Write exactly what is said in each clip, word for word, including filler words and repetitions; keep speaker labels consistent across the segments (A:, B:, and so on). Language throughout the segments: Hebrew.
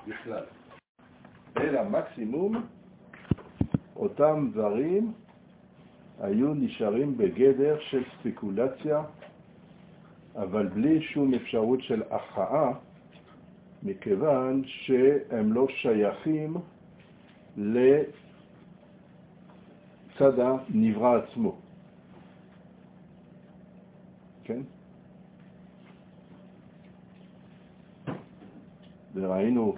A: בכלל. אלא מקסימום, אותם דברים היו נשארים בגדר של ספקולציה, אבל בלי שום אפשרות של הכרעה, מכיוון שהם לא שייכים לצד הנברא עצמו. כן? וראינו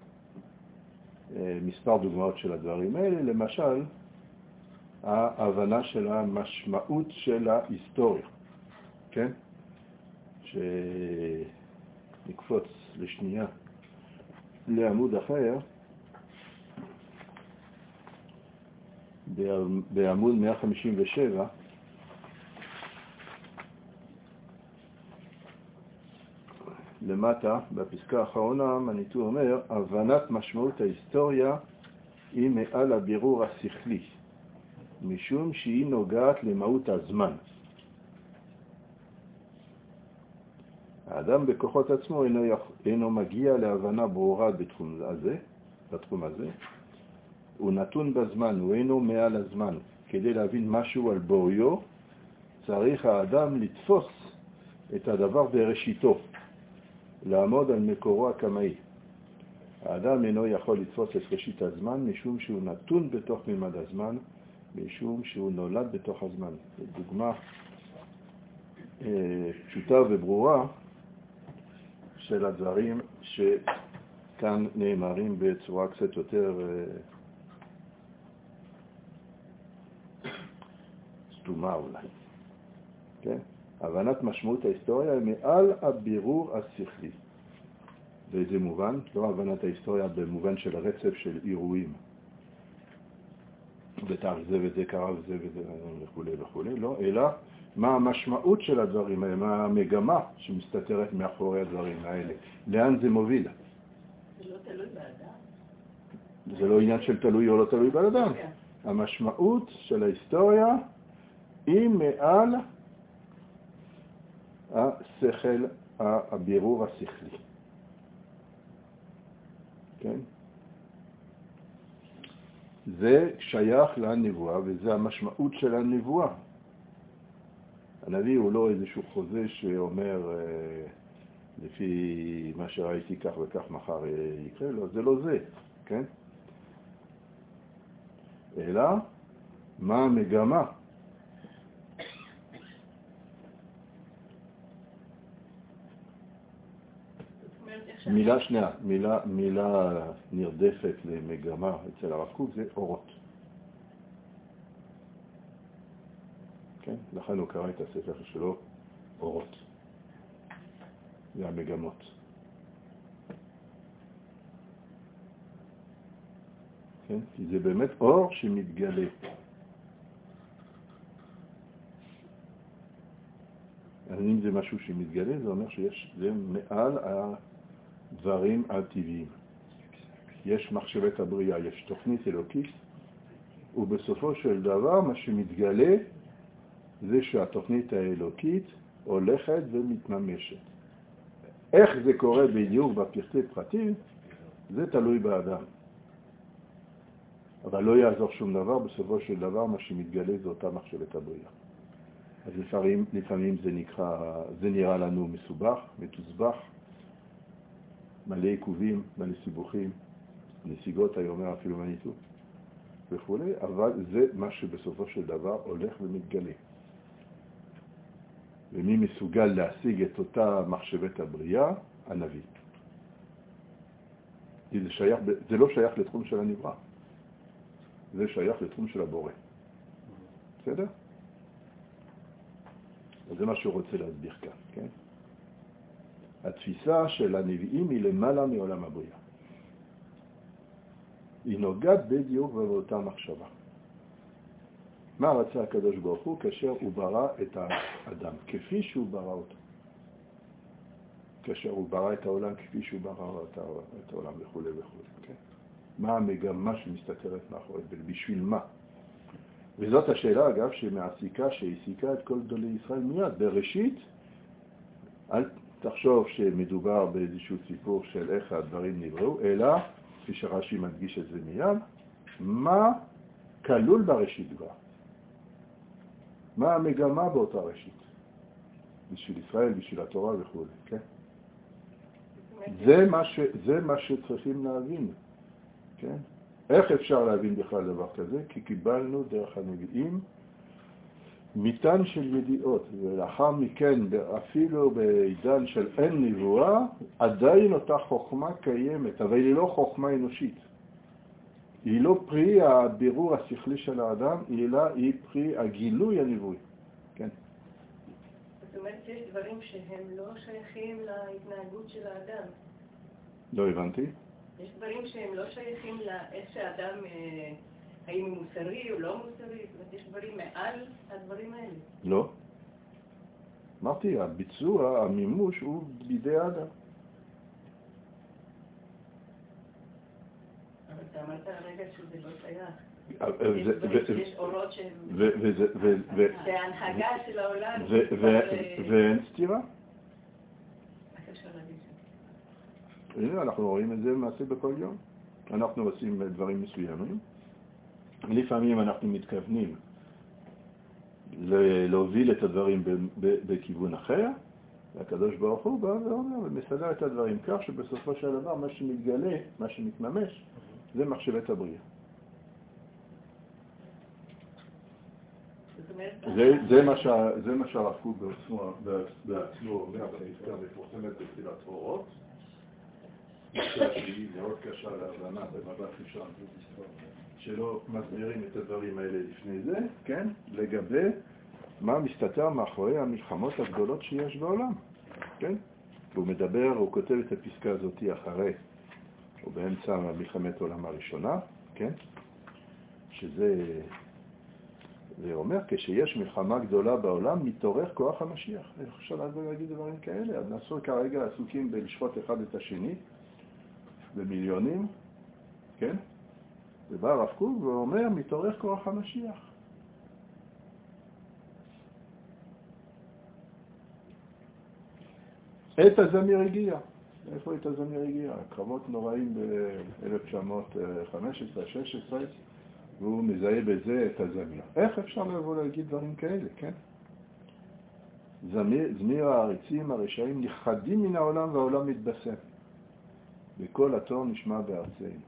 A: מספר דוגמאות של הדברים האלה, למשל, ההבנה של המשמעות של ההיסטוריה. כן? שנקפוץ לשנייה לעמוד אחר, בעמוד מאה חמישים ושבע, למטה, בפסקה האחרונה, מניטו אומר, הבנת משמעות ההיסטוריה היא מעל הבירור השכלי, משום שהיא נוגעת למהות הזמן. האדם בכוחות עצמו אינו, אינו מגיע להבנה ברורה בתחום הזה, בתחום הזה. הוא נתון בזמן, הוא אינו מעל הזמן. כדי להבין משהו על בוריו, צריך האדם לתפוס את הדבר בראשיתו, לעמוד על מקורו הקמאי. האדם אינו יכול לתפוס את ראשית הזמן, משום שהוא נתון בתוך ממד הזמן, משום שהוא נולד בתוך הזמן. דוגמה אה, פשוטה וברורה, של הדברים שכאן נאמרים בצורה קצת יותר סתומה אולי. כן? הבנת משמעות ההיסטוריה היא מעל הבירור השכלי. באיזה מובן? לא הבנת ההיסטוריה במובן של הרצף של אירועים. בתאריך זה וזה קרה וזה וזה וכו' וכו', לא, אלא מה המשמעות של הדברים האלה, מה המגמה שמסתתרת מאחורי הדברים האלה, לאן זה מוביל.
B: זה לא תלוי באדם?
A: זה לא עניין של תלוי או לא תלוי באדם. המשמעות של ההיסטוריה היא מעל השכל, הבירור השכלי. כן? זה שייך לנבואה, וזה המשמעות של הנבואה. הנביא הוא לא איזשהו חוזה שאומר, לפי מה שראיתי כך וכך מחר יקרה, לא, זה לא זה, כן? אלא, מה המגמה? מילה שנייה, מילה, מילה נרדפת למגמה אצל הרב קוק זה אורות. כן? לכן הוא קרא את הספר שלו אורות. זה המגמות. כן? כי זה באמת אור שמתגלה. אז אם זה משהו שמתגלה, זה אומר שיש, זה מעל הדברים הטבעיים. יש מחשבת הבריאה, יש תוכנית אלוקית, ובסופו של דבר מה שמתגלה זה שהתוכנית האלוקית הולכת ומתממשת. איך זה קורה בדיוק בפרטי פרטים, זה תלוי באדם. אבל לא יעזור שום דבר, בסופו של דבר מה שמתגלה זה אותה מחשבת הבריאה. אז לפעמים, לפעמים זה, נקרא, זה נראה לנו מסובך, מתוסבך, מלא עיכובים, מלא סיבוכים, נסיגות, היומר אפילו מניתו וכו', אבל זה מה שבסופו של דבר הולך ומתגלה. ומי מסוגל להשיג את אותה מחשבת הבריאה? הנביא. כי זה, שייך, זה לא שייך לתחום של הנברא, זה שייך לתחום של הבורא. בסדר? אז זה מה שהוא רוצה להסביר כאן, כן? התפיסה של הנביאים היא למעלה מעולם הבריאה. היא נוגעת בדיוק באותה מחשבה. מה רצה הקדוש ברוך הוא כאשר הוא ברא את האדם, כפי שהוא ברא אותו. כאשר הוא ברא את העולם כפי שהוא ברא את העולם וכו' וכו'. כן? מה המגמה שמסתתרת מאחורי, בשביל מה? וזאת השאלה, אגב, שמעסיקה, שהעסיקה את כל גדולי ישראל מיד. בראשית, אל, תחשוב שמדובר באיזשהו סיפור של איך הדברים נבראו, אלא, כפי שרש"י מדגיש את זה מיד, מה כלול בראשית כבר. מה המגמה באותה ראשית? בשביל ישראל, בשביל התורה וכו', כן? זה מה, ש, זה מה שצריכים להבין, כן? איך אפשר להבין בכלל דבר כזה? כי קיבלנו דרך הנביאים מטען של ידיעות, ולאחר מכן, אפילו בעידן של אין נבואה, עדיין אותה חוכמה קיימת, אבל היא לא חוכמה אנושית. היא לא פרי הבירור השכלי של האדם, אלא היא פרי הגילוי הנבואי. כן.
B: זאת אומרת שיש דברים שהם לא שייכים להתנהגות של האדם.
A: לא הבנתי.
B: יש דברים שהם לא שייכים לאיך שהאדם, האם הוא מוסרי או לא מוסרי. זאת אומרת, יש דברים מעל הדברים האלה. לא.
A: אמרתי, הביצוע, המימוש הוא בידי האדם.
B: אבל אתה אמרת הרגע שזה לא שייך. יש אורות שהם... זה ההנהגה של העולם.
A: ואין סתירה?
B: איך אפשר להגיד את
A: זה? הנה, אנחנו רואים את זה מעשה בכל יום. אנחנו עושים דברים מסוימים. לפעמים אנחנו מתכוונים להוביל את הדברים בכיוון אחר, והקדוש ברוך הוא בא ואומר ומסדר את הדברים כך שבסופו של דבר מה שמתגלה, מה שמתממש, זה מחשבת הבריאה. זה מה שהרב קוק בעצמו אומר בפסקה מפורסמת בתחילת אורות, פסקה שהיא מאוד קשה להבנה במבט ראשון, שלא מסבירים את הדברים האלה לפני זה, כן? לגבי מה מסתתר מאחורי המלחמות הגדולות שיש בעולם, כן? הוא מדבר, הוא כותב את הפסקה הזאת אחרי, או באמצע מלחמת העולם הראשונה, כן? שזה, זה אומר, כשיש מלחמה גדולה בעולם, מתעורר כוח המשיח. איך אפשר להגיד דברים כאלה? אז נעשו כרגע עסוקים בלשפוט אחד את השני, במיליונים, כן? ובא הרב קוק ואומר, מתעורר כוח המשיח. עת הזמיר הגיע. איפה עת הזמיר הגיע? קרבות נוראים ב-אלף תשע מאות חמש עשרה שש עשרה, והוא מזהה בזה את הזמיר. איך אפשר לבוא להגיד דברים כאלה, כן? זמיר, זמיר העריצים הרשעים נכחדים מן העולם והעולם מתבשם. וכל התור נשמע בארצנו.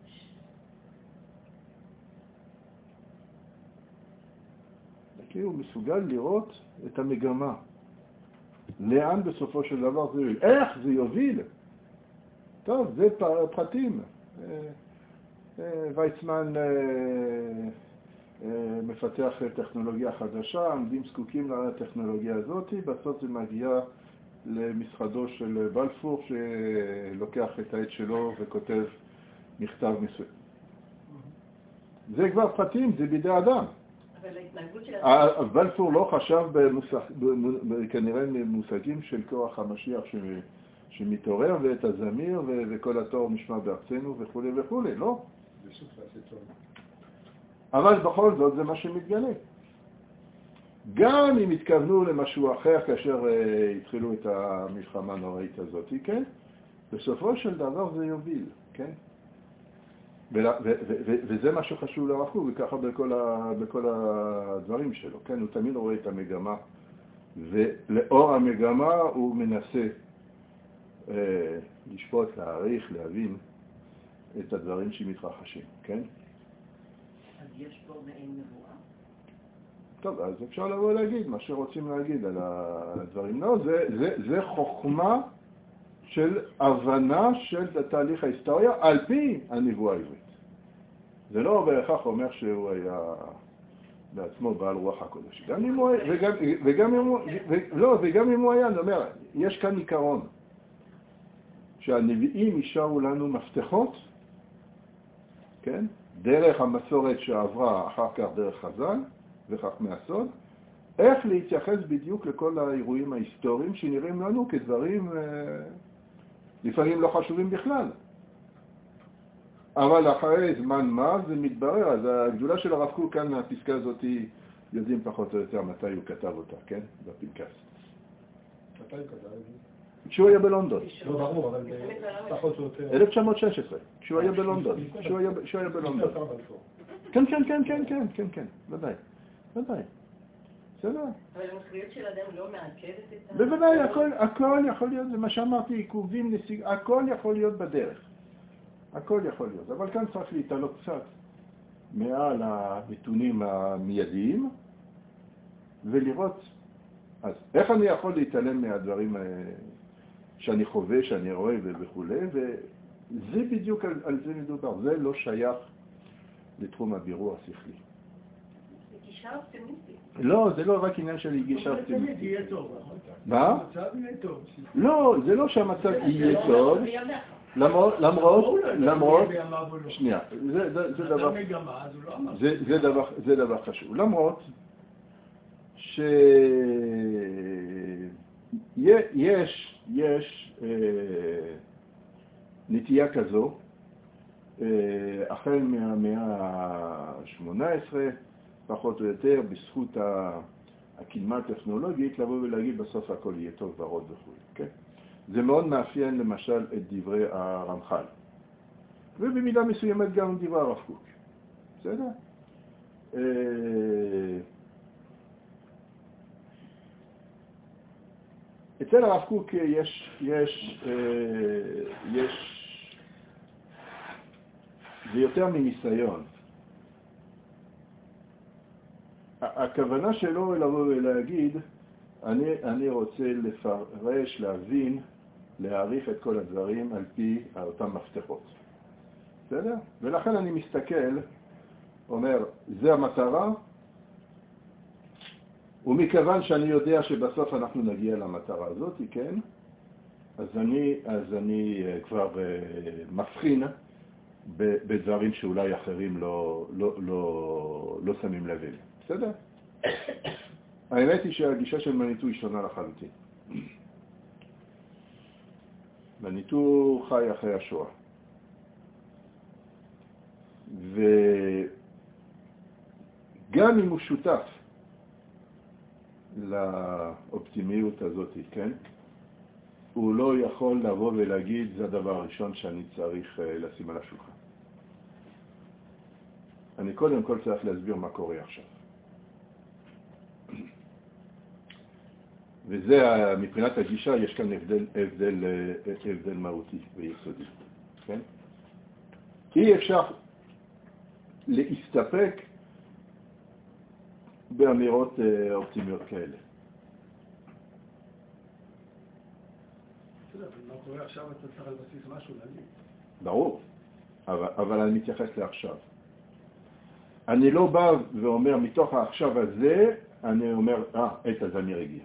A: כי הוא מסוגל לראות את המגמה. לאן בסופו של דבר זה יוביל? איך זה יוביל? טוב, זה פרטים. ויצמן מפתח טכנולוגיה חדשה, עומדים זקוקים לטכנולוגיה הזאת, בסוף זה מגיע למשרדו של בלפור, שלוקח את העט שלו וכותב מכתב מסוים. זה כבר פרטים, זה בידי אדם.
B: אבל ההתנהגות של...
A: בלפור לא חשב כנראה במושגים של כוח המשיח שמתעורר ואת הזמיר וכל התור נשמע בארצנו וכו' וכו', לא? אבל בכל זאת זה מה שמתגלה. גם אם התכוונו למשהו אחר כאשר התחילו את המלחמה הנוראית הזאת, כן? בסופו של דבר זה יוביל, כן? וזה מה שחשוב לרב קוק, וככה בכל הדברים שלו, כן? הוא תמיד רואה את המגמה, ולאור המגמה הוא מנסה לשפוט, להעריך, להבין את הדברים שמתרחשים, כן?
B: אז יש פה מעין נבואה?
A: טוב, אז אפשר לבוא להגיד מה שרוצים להגיד על הדברים. לא, זה, זה, זה חוכמה של הבנה של תהליך ההיסטוריה על פי הנבואה העברית. זה לא בהכרח אומר שהוא היה בעצמו בעל רוח הקודש. גם אם הוא, וגם, וגם אם הוא, ו, לא, וגם אם הוא היה, אני אומר, יש כאן עיקרון שהנביאים ישארו לנו מפתחות, כן? דרך המסורת שעברה אחר כך דרך חז"ל וחכמי הסוד, איך להתייחס בדיוק לכל האירועים ההיסטוריים שנראים לנו כדברים לפעמים לא חשובים בכלל. אבל אחרי זמן מה זה מתברר, אז הגדולה של הרב קוק כאן מהפסקה הזאת יודעים פחות או יותר מתי הוא כתב אותה, כן? בפנקס.
C: מתי הוא כתב את
A: כשהוא היה בלונדון.
C: לא ברור, אבל פחות או יותר...
A: אלף תשע מאות שש עשרה, כשהוא היה בלונדון. כשהוא היה בלונדון. כן, כן, כן, כן, כן, כן, כן, ודאי. ודאי. בסדר?
B: אבל המוסריות של אדם לא מעכבת את ה...
A: בוודאי, הכל, הכל יכול להיות, זה מה שאמרתי, עיכובים, נסיג, הכל יכול להיות בדרך. הכל יכול להיות. אבל כאן צריך להתעלות קצת מעל הנתונים המיידיים, ולראות, אז איך אני יכול להתעלם מהדברים שאני חווה, שאני רואה וכו', וזה בדיוק על, על זה מדובר. זה לא שייך לתחום הבירור השכלי.
B: גישה אופטימיסטית.
A: לא, זה לא רק עניין של גישה אופטימיסטית.
C: יהיה טוב.
A: מה?
C: המצב יהיה טוב.
A: לא, זה לא שהמצב יהיה טוב. למרות, למרות, למרות, שנייה, זה, זה, זה דבר, זה, זה דבר, זה דבר חשוב. למרות שיש, יש אה, נטייה כזו, אה, החל מהמאה ה-שמונה עשרה, פחות או יותר, בזכות הקדמה הטכנולוגית, לבוא ולהגיד בסוף הכל יהיה טוב ורוד וכו'. כן? זה מאוד מאפיין למשל את דברי הרמח"ל. ובמידה מסוימת גם דברי הרב קוק. בסדר? אצל הרב קוק יש, יש, יש, זה יותר מניסיון. הכוונה שלו לבוא ולהגיד, אני, אני רוצה לפרש, להבין, להעריך את כל הדברים על פי אותם מפתחות. בסדר? ולכן אני מסתכל, אומר, זה המטרה, ומכיוון שאני יודע שבסוף אנחנו נגיע למטרה הזאת, כן? אז אני, אז אני כבר מבחין בדברים שאולי אחרים לא, לא, לא, לא שמים לב אליהם. בסדר? האמת היא שהגישה של מניטו היא שונה לחלוטין. מניטו חי אחרי השואה. וגם אם הוא שותף לאופטימיות הזאת, כן? הוא לא יכול לבוא ולהגיד, זה הדבר הראשון שאני צריך לשים על השולחן. אני קודם כל צריך להסביר מה קורה עכשיו. וזה, מבחינת הגישה, יש כאן הבדל, הבדל, הבדל מהותי ויסודי. כן? אי אפשר להסתפק באמירות אופטימיות כאלה.
C: מה קורה עכשיו, אתה צריך על בסיס משהו להגיד.
A: ברור, אבל, אבל אני מתייחס לעכשיו. אני לא בא ואומר, מתוך העכשיו הזה, אני אומר, אה, עת הזמיר הגיע.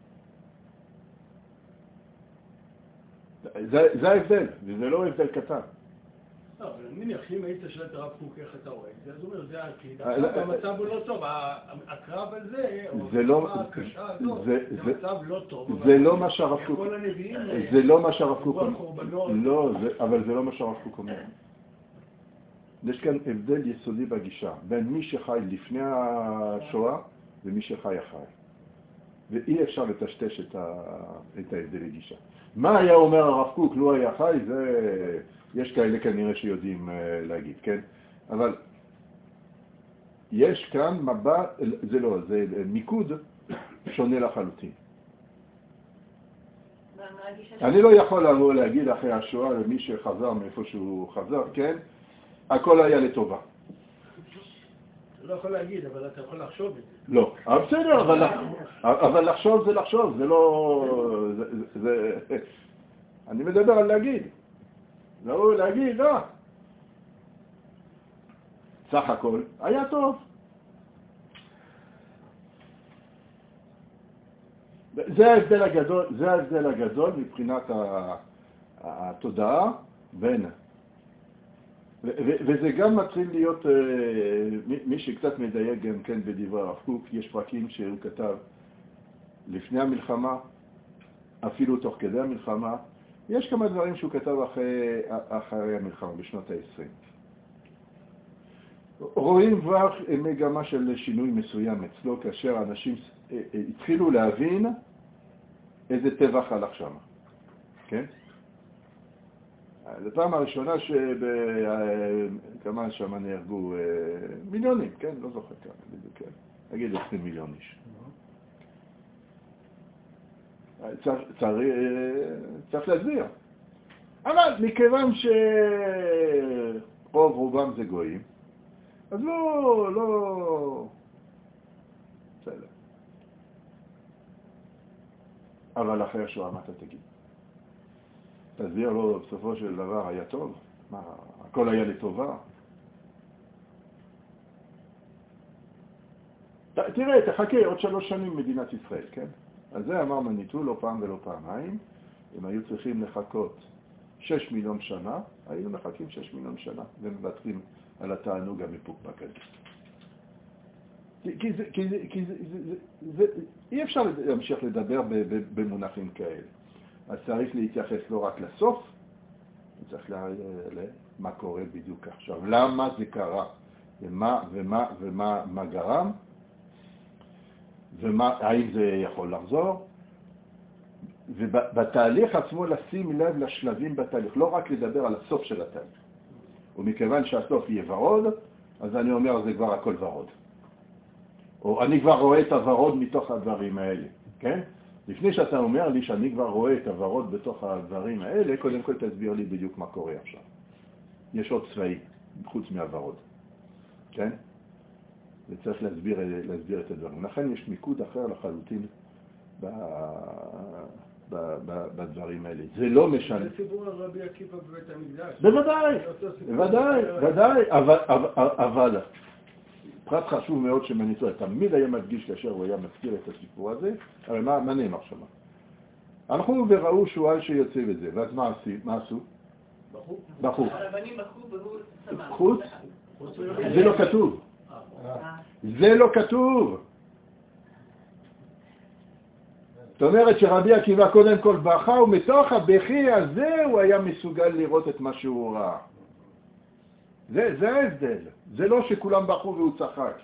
A: זה, זה ההבדל, וזה לא הבדל קטן.
C: לא, אבל אני מניח, אם היית שואל את הרב קוק איך אתה רואה, זה אומר, זה העתיד, המצב הוא לא טוב, הקרב הזה,
A: זה לא, זה מצב לא טוב, זה לא מה שהרב קוק, זה לא מה שהרב קוק אומר, לא, אבל זה לא מה שהרב קוק אומר. יש כאן הבדל יסודי בגישה, בין מי שחי לפני השואה ומי שחי אחרי. ואי אפשר לטשטש את ההבדל בגישה. מה היה אומר הרב קוק, לו היה חי, זה, יש כאלה כנראה שיודעים להגיד, כן? אבל יש כאן מבט, זה לא, זה מיקוד שונה לחלוטין. אני לא יכול לבוא להגיד אחרי השואה למי שחזר מאיפה שהוא חזר, כן? הכל היה לטובה.
C: אתה לא יכול להגיד, אבל אתה יכול לחשוב את זה.
A: לא, אבל בסדר, אבל, אבל לחשוב זה לחשוב, זה לא... זה, זה, אני מדבר על להגיד. לא להגיד, לא. סך הכל היה טוב. זה ההבדל הגדול, זה ההבדל הגדול מבחינת התודעה בין... וזה גם מתחיל להיות, מי שקצת מדייק גם כן בדברי הרב קוק, יש פרקים שהוא כתב לפני המלחמה, אפילו תוך כדי המלחמה, יש כמה דברים שהוא כתב אחרי, אחרי המלחמה, בשנות ה-עשרים. רואים כבר מגמה של שינוי מסוים אצלו, כאשר אנשים התחילו להבין איזה טבח הלך שם. כן? זו פעם הראשונה שבכמה שמה נהרגו מיליונים, כן? לא זוכר כמה, כן? נגיד עשרים מיליון איש. צריך, צריך, צריך להסביר. אבל מכיוון שרוב רובם זה גויים, אז לא, לא... בסדר. אבל אחרי השואה, מה אתה תגיד? תסביר לו, בסופו של דבר היה טוב? מה, הכל היה לטובה? ת, תראה, תחכה עוד שלוש שנים מדינת ישראל, כן? אז זה אמר מניטו לא פעם ולא פעמיים. אם היו צריכים לחכות שש מיליון שנה, היינו מחכים שש מיליון שנה, ומוותרים על התענוג המפוקפק הזה. כי זה, כי זה, כי זה, זה, זה, זה, אי אפשר להמשיך לדבר במונחים כאלה. אז צריך להתייחס לא רק לסוף, צריך למה קורה בדיוק עכשיו. למה זה קרה? ומה, ומה, ומה, מה גרם? ומה, האם זה יכול לחזור? ובתהליך עצמו לשים לב לשלבים בתהליך, לא רק לדבר על הסוף של התהליך. ומכיוון שהסוף יהיה ורוד, אז אני אומר, זה כבר הכל ורוד. או אני כבר רואה את הוורוד מתוך הדברים האלה, כן? לפני שאתה אומר לי שאני כבר רואה את הוורוד בתוך הדברים האלה, קודם כל תסביר לי בדיוק מה קורה עכשיו. יש עוד צבעים, חוץ מהוורוד, כן? וצריך להסביר, להסביר את הדברים. לכן יש מיקוד אחר לחלוטין ב, ב, ב, בדברים האלה. זה לא משנה.
C: זה סיפור על רבי עקיבא בבית המקדש.
A: בוודאי, בוודאי, בוודאי, אבל, אבל, אבל פרט חשוב מאוד שמניטו, תמיד היה מדגיש כאשר הוא היה מזכיר את הסיפור הזה, הרי מה, מה נאמר שם? הלכו וראו שועל שיוצא בזה, ואז מה עשו? מה עשו?
C: בחו.
A: בחו.
B: הרבנים בחו והוא שמח.
A: חוץ? זה לא כתוב. זה לא כתוב. זאת אומרת שרבי עקיבא קודם כל בכה, ומתוך הבכי הזה הוא היה מסוגל לראות את מה שהוא ראה. זה, זה ההבדל. זה לא שכולם בכו והוא צחק.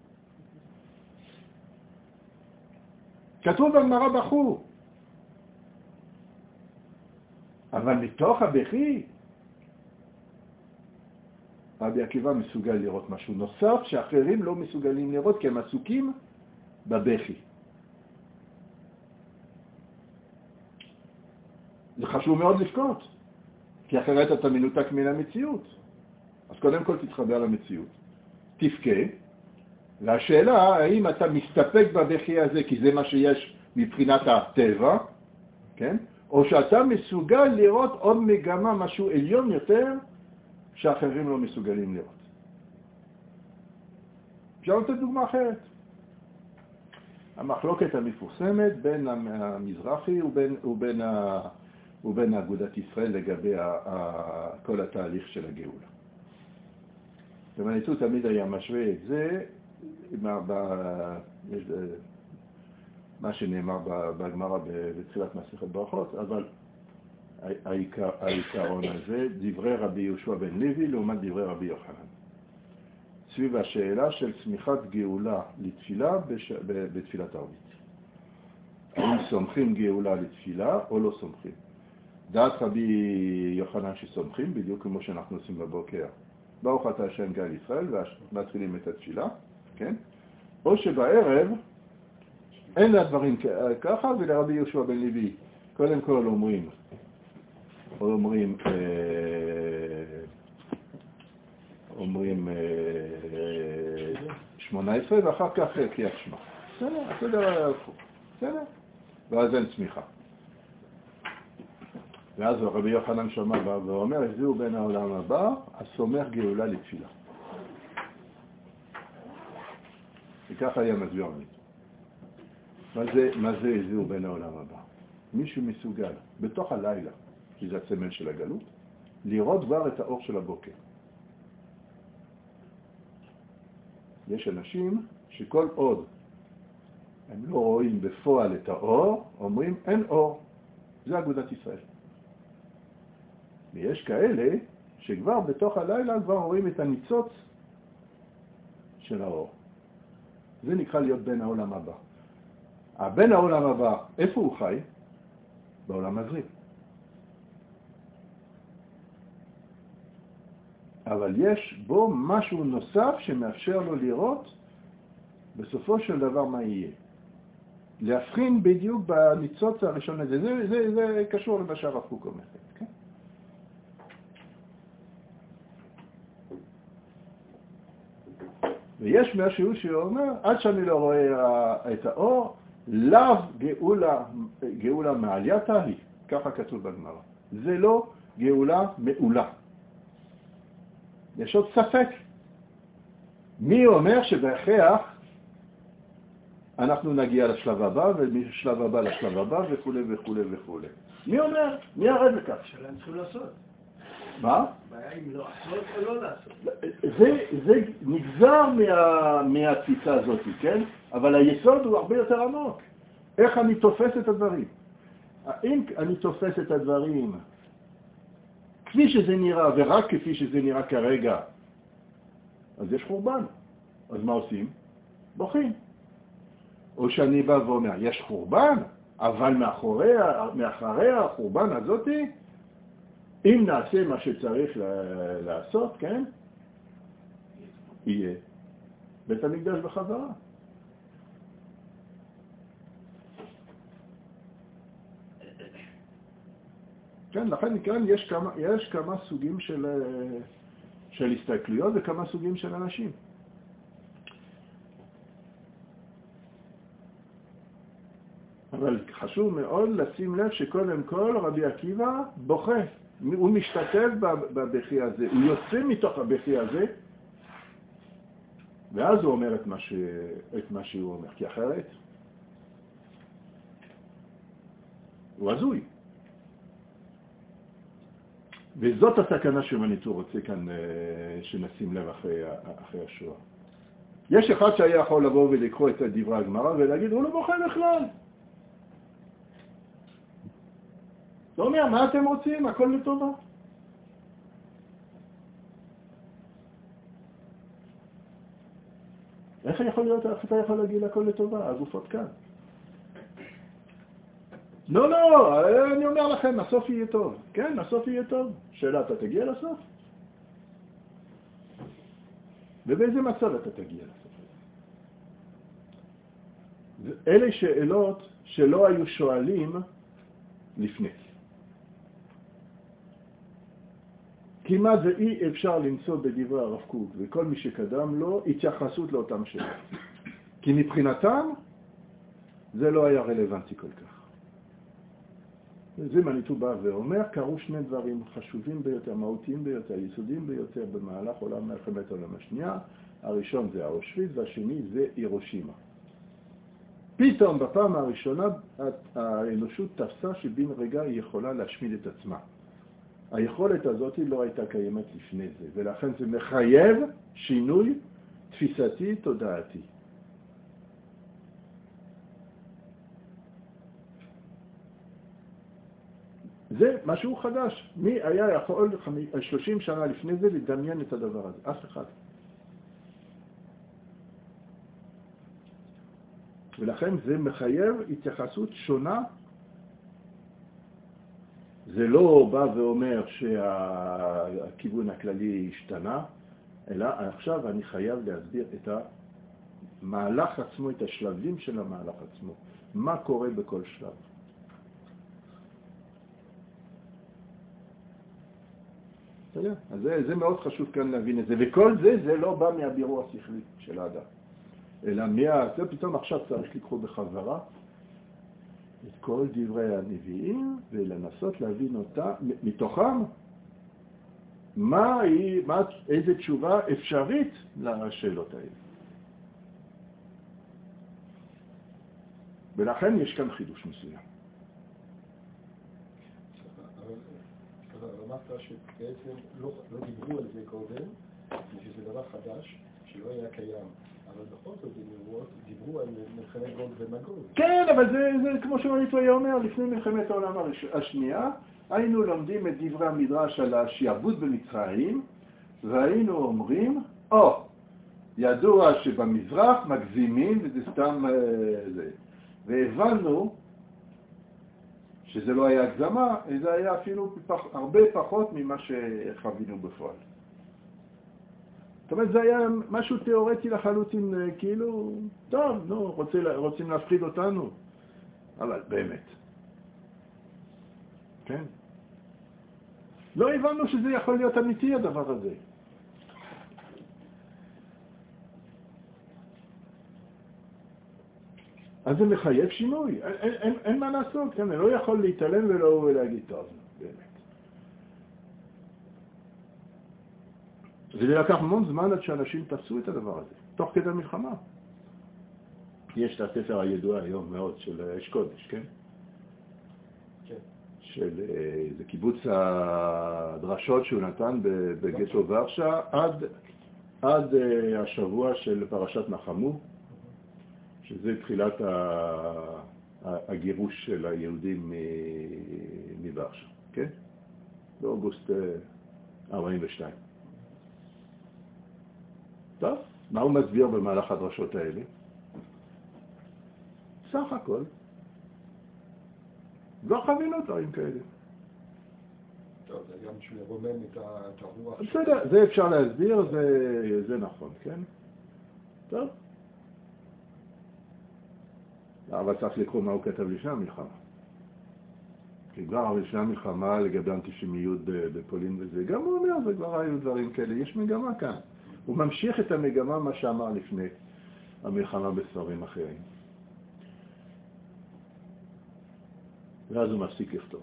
A: כתוב בגמרא בכו. אבל מתוך הבכי, רבי עקיבא מסוגל לראות משהו נוסף שאחרים לא מסוגלים לראות כי הם עסוקים בבכי. זה חשוב מאוד לבכות, כי אחרת אתה מנותק מן המציאות. אז קודם כל תתחבר למציאות. תבכה, והשאלה האם אתה מסתפק בבכי הזה כי זה מה שיש מבחינת הטבע, כן? או שאתה מסוגל לראות עוד מגמה, משהו עליון יותר, שאחרים לא מסוגלים לראות. אפשר לתת דוגמה אחרת. המחלוקת המפורסמת בין המזרחי ובין, ובין, ה, ובין אגודת ישראל לגבי ה, ה, כל התהליך של הגאולה. ומניטו תמיד היה משווה את זה, מה, ב, יש, מה שנאמר בגמרא בתחילת מסכת ברכות, אבל העיקר, העיקרון הזה, דברי רבי יהושע בן לוי לעומת דברי רבי יוחנן. סביב השאלה של צמיחת גאולה לתפילה בש... בתפילת ערבית. האם סומכים גאולה לתפילה או לא סומכים? דעת רבי יוחנן שסומכים, בדיוק כמו שאנחנו עושים בבוקר. ברוך אתה השם גאל ישראל, ומתחילים את התפילה, כן? או שבערב אין הדברים ככה, ולרבי יהושע בן לוי קודם כל אומרים, אומרים, אומרים שמונה עשרה, ואחר כך קריאת שמע. בסדר, הסדר היה הפוך. בסדר? ואז אין צמיחה. ואז רבי יוחנן שמע בא ואומר, זהו בין העולם הבא, הסומך גאולה לתפילה. וככה היה מסביר לי. מה זה, מה זה זהו בין העולם הבא? מישהו מסוגל, בתוך הלילה, כי זה הסמל של הגלות, לראות כבר את האור של הבוקר. יש אנשים שכל עוד הם לא רואים בפועל את האור, אומרים אין אור. זה אגודת ישראל. ויש כאלה שכבר בתוך הלילה כבר רואים את הניצוץ של האור. זה נקרא להיות בין העולם הבא. בין העולם הבא, איפה הוא חי? בעולם הזה. אבל יש בו משהו נוסף שמאפשר לו לראות בסופו של דבר מה יהיה. להבחין בדיוק בניצוץ הראשון הזה, זה, זה, זה קשור למה שהרב קוק אומר. כן? ויש משהו שאומר, עד שאני לא רואה את האור, לאו גאולה, גאולה מעלייתה היא, ככה כתוב בגמרא. זה לא גאולה מעולה. יש עוד ספק. מי אומר שבהכרח אנחנו נגיע לשלב הבא, ומשלב הבא לשלב הבא, וכו' וכו' וכו'. מי אומר? מי ירד לכך?
C: שאלה הם צריכים לעשות.
A: מה?
C: בעיה אם לא לעשות או לא לעשות.
A: זה, זה נגזר מה, מהתפיסה הזאת, כן? אבל היסוד הוא הרבה יותר עמוק. איך אני תופס את הדברים? האם אני תופס את הדברים כפי שזה נראה, ורק כפי שזה נראה כרגע, אז יש חורבן. אז מה עושים? בוכים. או שאני בא ואומר, יש חורבן, אבל מאחורי, מאחורי החורבן הזאת, אם נעשה מה שצריך לעשות, כן? יהיה בית המקדש בחזרה. כן, לכן כאן יש כמה, יש כמה סוגים של, של הסתכלויות וכמה סוגים של אנשים. אבל חשוב מאוד לשים לב שקודם כל רבי עקיבא בוכה. הוא משתתף בבכי הזה, הוא יוצא מתוך הבכי הזה, ואז הוא אומר את מה, ש... את מה שהוא אומר, כי אחרת הוא הזוי. וזאת הסכנה שמניטור רוצה כאן שנשים לב אחרי, אחרי השואה. יש אחד שהיה יכול לבוא ולקרוא את דברי הגמרא ולהגיד, הוא לא בוכה בכלל. לא אומר, מה אתם רוצים? הכל לטובה. איך יכול להיות, איך אתה יכול להגיד הכל לטובה? הגופות כאן. לא, לא, אני אומר לכם, הסוף יהיה טוב. כן, הסוף יהיה טוב. שאלה, אתה תגיע לסוף? ובאיזה מצב אתה תגיע לסוף? אלה שאלות שלא היו שואלים לפני. כמעט זה אי אפשר למצוא בדברי הרב קוק וכל מי שקדם לו התייחסות לאותם שאלות. כי מבחינתם זה לא היה רלוונטי כל כך. זה מניטו בא ואומר, קרו שני דברים חשובים ביותר, מהותיים ביותר, יסודיים ביותר במהלך עולם מלחמת העולם השנייה. הראשון זה אושוויץ והשני זה הירושימה. פתאום בפעם הראשונה האנושות תפסה שבין רגע היא יכולה להשמיד את עצמה. היכולת הזאת לא הייתה קיימת לפני זה, ולכן זה מחייב שינוי תפיסתי תודעתי. זה משהו חדש. מי היה יכול שלושים שנה לפני זה לדמיין את הדבר הזה? אף אחד. ולכן זה מחייב התייחסות שונה. זה לא בא ואומר שהכיוון הכללי השתנה, אלא עכשיו אני חייב להסביר את המהלך עצמו, את השלבים של המהלך עצמו. מה קורה בכל שלב. אז זה, זה מאוד חשוב כאן להבין את זה. וכל זה, זה לא בא מהבירור השכלי של האדם. אלא מה... זה פתאום עכשיו צריך לקחו בחזרה את כל דברי הנביאים ולנסות להבין אותה מתוכם מה היא, מה, איזה תשובה אפשרית לשאלות האלה. ולכן יש כאן חידוש מסוים.
D: אבל אמרת שבעצם לא, לא דיברו על זה קודם, שזה דבר חדש שלא היה קיים. אבל בכל זאת דיברו על מלחמת גוג ומגוג.
A: כן, אבל זה, זה כמו שמניטו היה אומר, לפני מלחמת העולם השנייה, היינו לומדים את דברי המדרש על השעבוד במצרים, והיינו אומרים, או, oh, ידוע שבמזרח מגזימים וזה סתם זה. והבנו שזה לא היה הגזמה, זה היה אפילו פח, הרבה פחות ממה שחווינו בפועל. זאת אומרת, זה היה משהו תיאורטי לחלוטין, כאילו, טוב, נו, רוצה, רוצים להפחיד אותנו, אבל באמת. כן? לא הבנו שזה יכול להיות אמיתי הדבר הזה. אז זה מחייב שינוי, אין, אין, אין מה לעשות, כן? אני לא יכול להתעלם ולא להגיד טוב, באמת. זה לקח המון זמן עד שאנשים תפסו את הדבר הזה, תוך כדי מלחמה. יש את הספר הידוע היום מאוד של אש קודש, כן?
D: כן.
A: של זה קיבוץ הדרשות שהוא נתן בגטו ורשה עד, עד השבוע של פרשת נחמו, שזה תחילת הגירוש של היהודים מוורשה, כן? באוגוסט ארבעים ושתיים. טוב, מה הוא מסביר במהלך הדרשות האלה? סך הכל, לא חווינו דברים כאלה.
D: טוב, זה גם בשביל לרומם את הרוח.
A: בסדר, זה אפשר להסביר, זה, זה נכון, כן? טוב. אבל צריך לקרוא מה הוא כתב לפני המלחמה. כי כבר לפני המלחמה לגבי אנטישמיות בפולין וזה, גם הוא אומר, זה כבר היו דברים כאלה, יש מגמה כאן. הוא ממשיך את המגמה, מה שאמר לפני המלחמה בספרים אחרים. ואז הוא מפסיק לכתוב.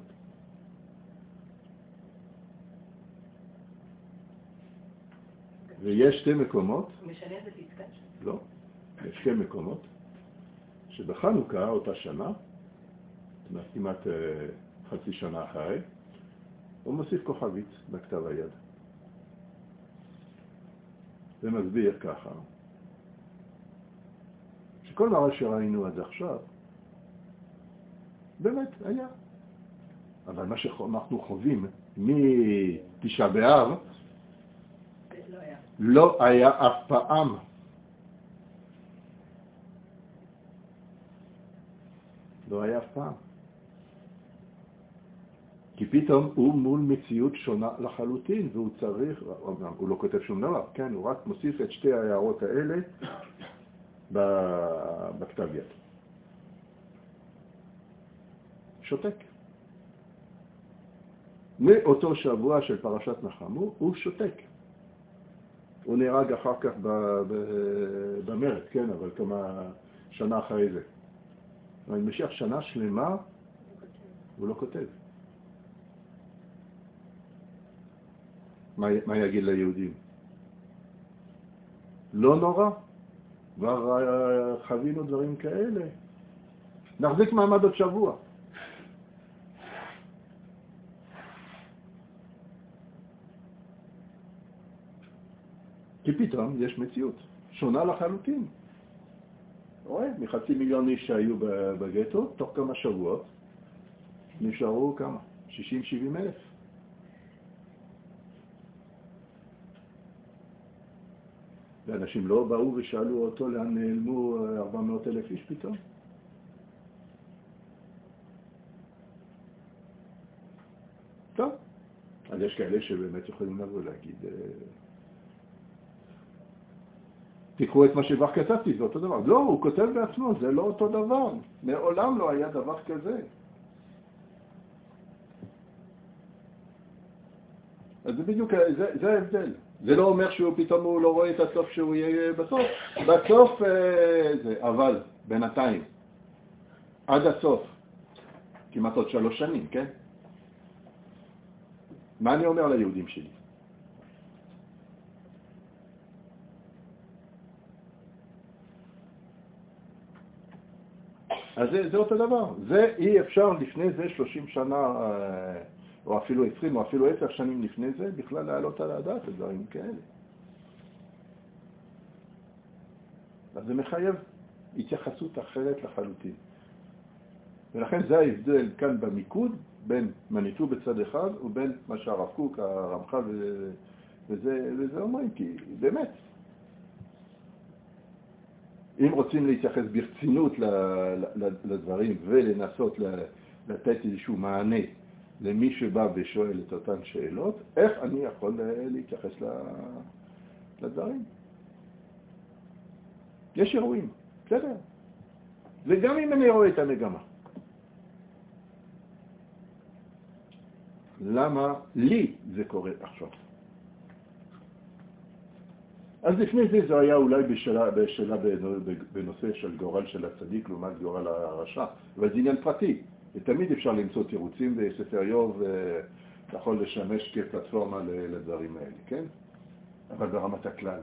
A: ויש שתי מקומות.
B: משנה את הפסקה?
A: לא. יש שתי מקומות. שבחנוכה, אותה שנה, כמעט חצי שנה אחרי, הוא מוסיף כוכבית בכתב היד. ומסביר ככה, שכל מה שראינו עד עכשיו, באמת היה. אבל מה שאנחנו חווים מתשעה באב,
B: לא היה.
A: לא היה אף פעם. לא היה אף פעם. כי פתאום הוא מול מציאות שונה לחלוטין, והוא צריך, הוא לא כותב שום דבר, כן? הוא רק מוסיף את שתי ההערות האלה בכתב יד. שותק. מאותו שבוע של פרשת נחמו, הוא שותק. הוא נהרג אחר כך במרד, כן? אבל כמה שנה אחרי זה. במשך שנה שלמה הוא לא כותב. מה, מה יגיד ליהודים? לא נורא. כבר חווינו דברים כאלה. נחזיק מעמד עוד שבוע. כי פתאום יש מציאות שונה לחלוטין. רואה, מחצי מיליון איש שהיו בגטו, תוך כמה שבועות, נשארו כמה? שישים שבעים אלף. ואנשים לא באו ושאלו אותו לאן נעלמו ארבע מאות אלף איש פתאום. טוב, אז יש כאלה שבאמת יכולים לבוא להגיד, תקראו את מה שכבר כתבתי, זה אותו דבר. לא, הוא כותב בעצמו, זה לא אותו דבר. מעולם לא היה דבר כזה. אז זה בדיוק, זה, זה ההבדל. זה לא אומר שהוא פתאום הוא לא רואה את הסוף שהוא יהיה בסוף. בסוף זה, אבל בינתיים, עד הסוף, כמעט עוד שלוש שנים, כן? מה אני אומר ליהודים שלי? אז זה, זה אותו דבר. זה אי אפשר לפני זה שלושים שנה, או אפילו עשרים, או אפילו עשר שנים לפני זה, בכלל להעלות על הדעת את דברים כאלה. אז זה מחייב התייחסות אחרת לחלוטין. ולכן זה ההבדל כאן במיקוד בין מניטו בצד אחד ובין מה שהרב קוק, הרמח"ל וזה, וזה אומרים, כי באמת, אם רוצים להתייחס ברצינות לדברים ולנסות לתת איזשהו מענה למי שבא ושואל את אותן שאלות, איך אני יכול להתייחס לדברים. יש אירועים, בסדר. וגם אם אני רואה את המגמה. למה לי זה קורה עכשיו? אז לפני זה זה היה אולי בשאלה, בשאלה בנושא של גורל של הצדיק לעומת גורל הרשע, אבל זה עניין פרטי, ותמיד אפשר למצוא תירוצים בספר איוב ויכול לשמש כפלטפורמה לדברים האלה, כן? אבל ברמת הכלל.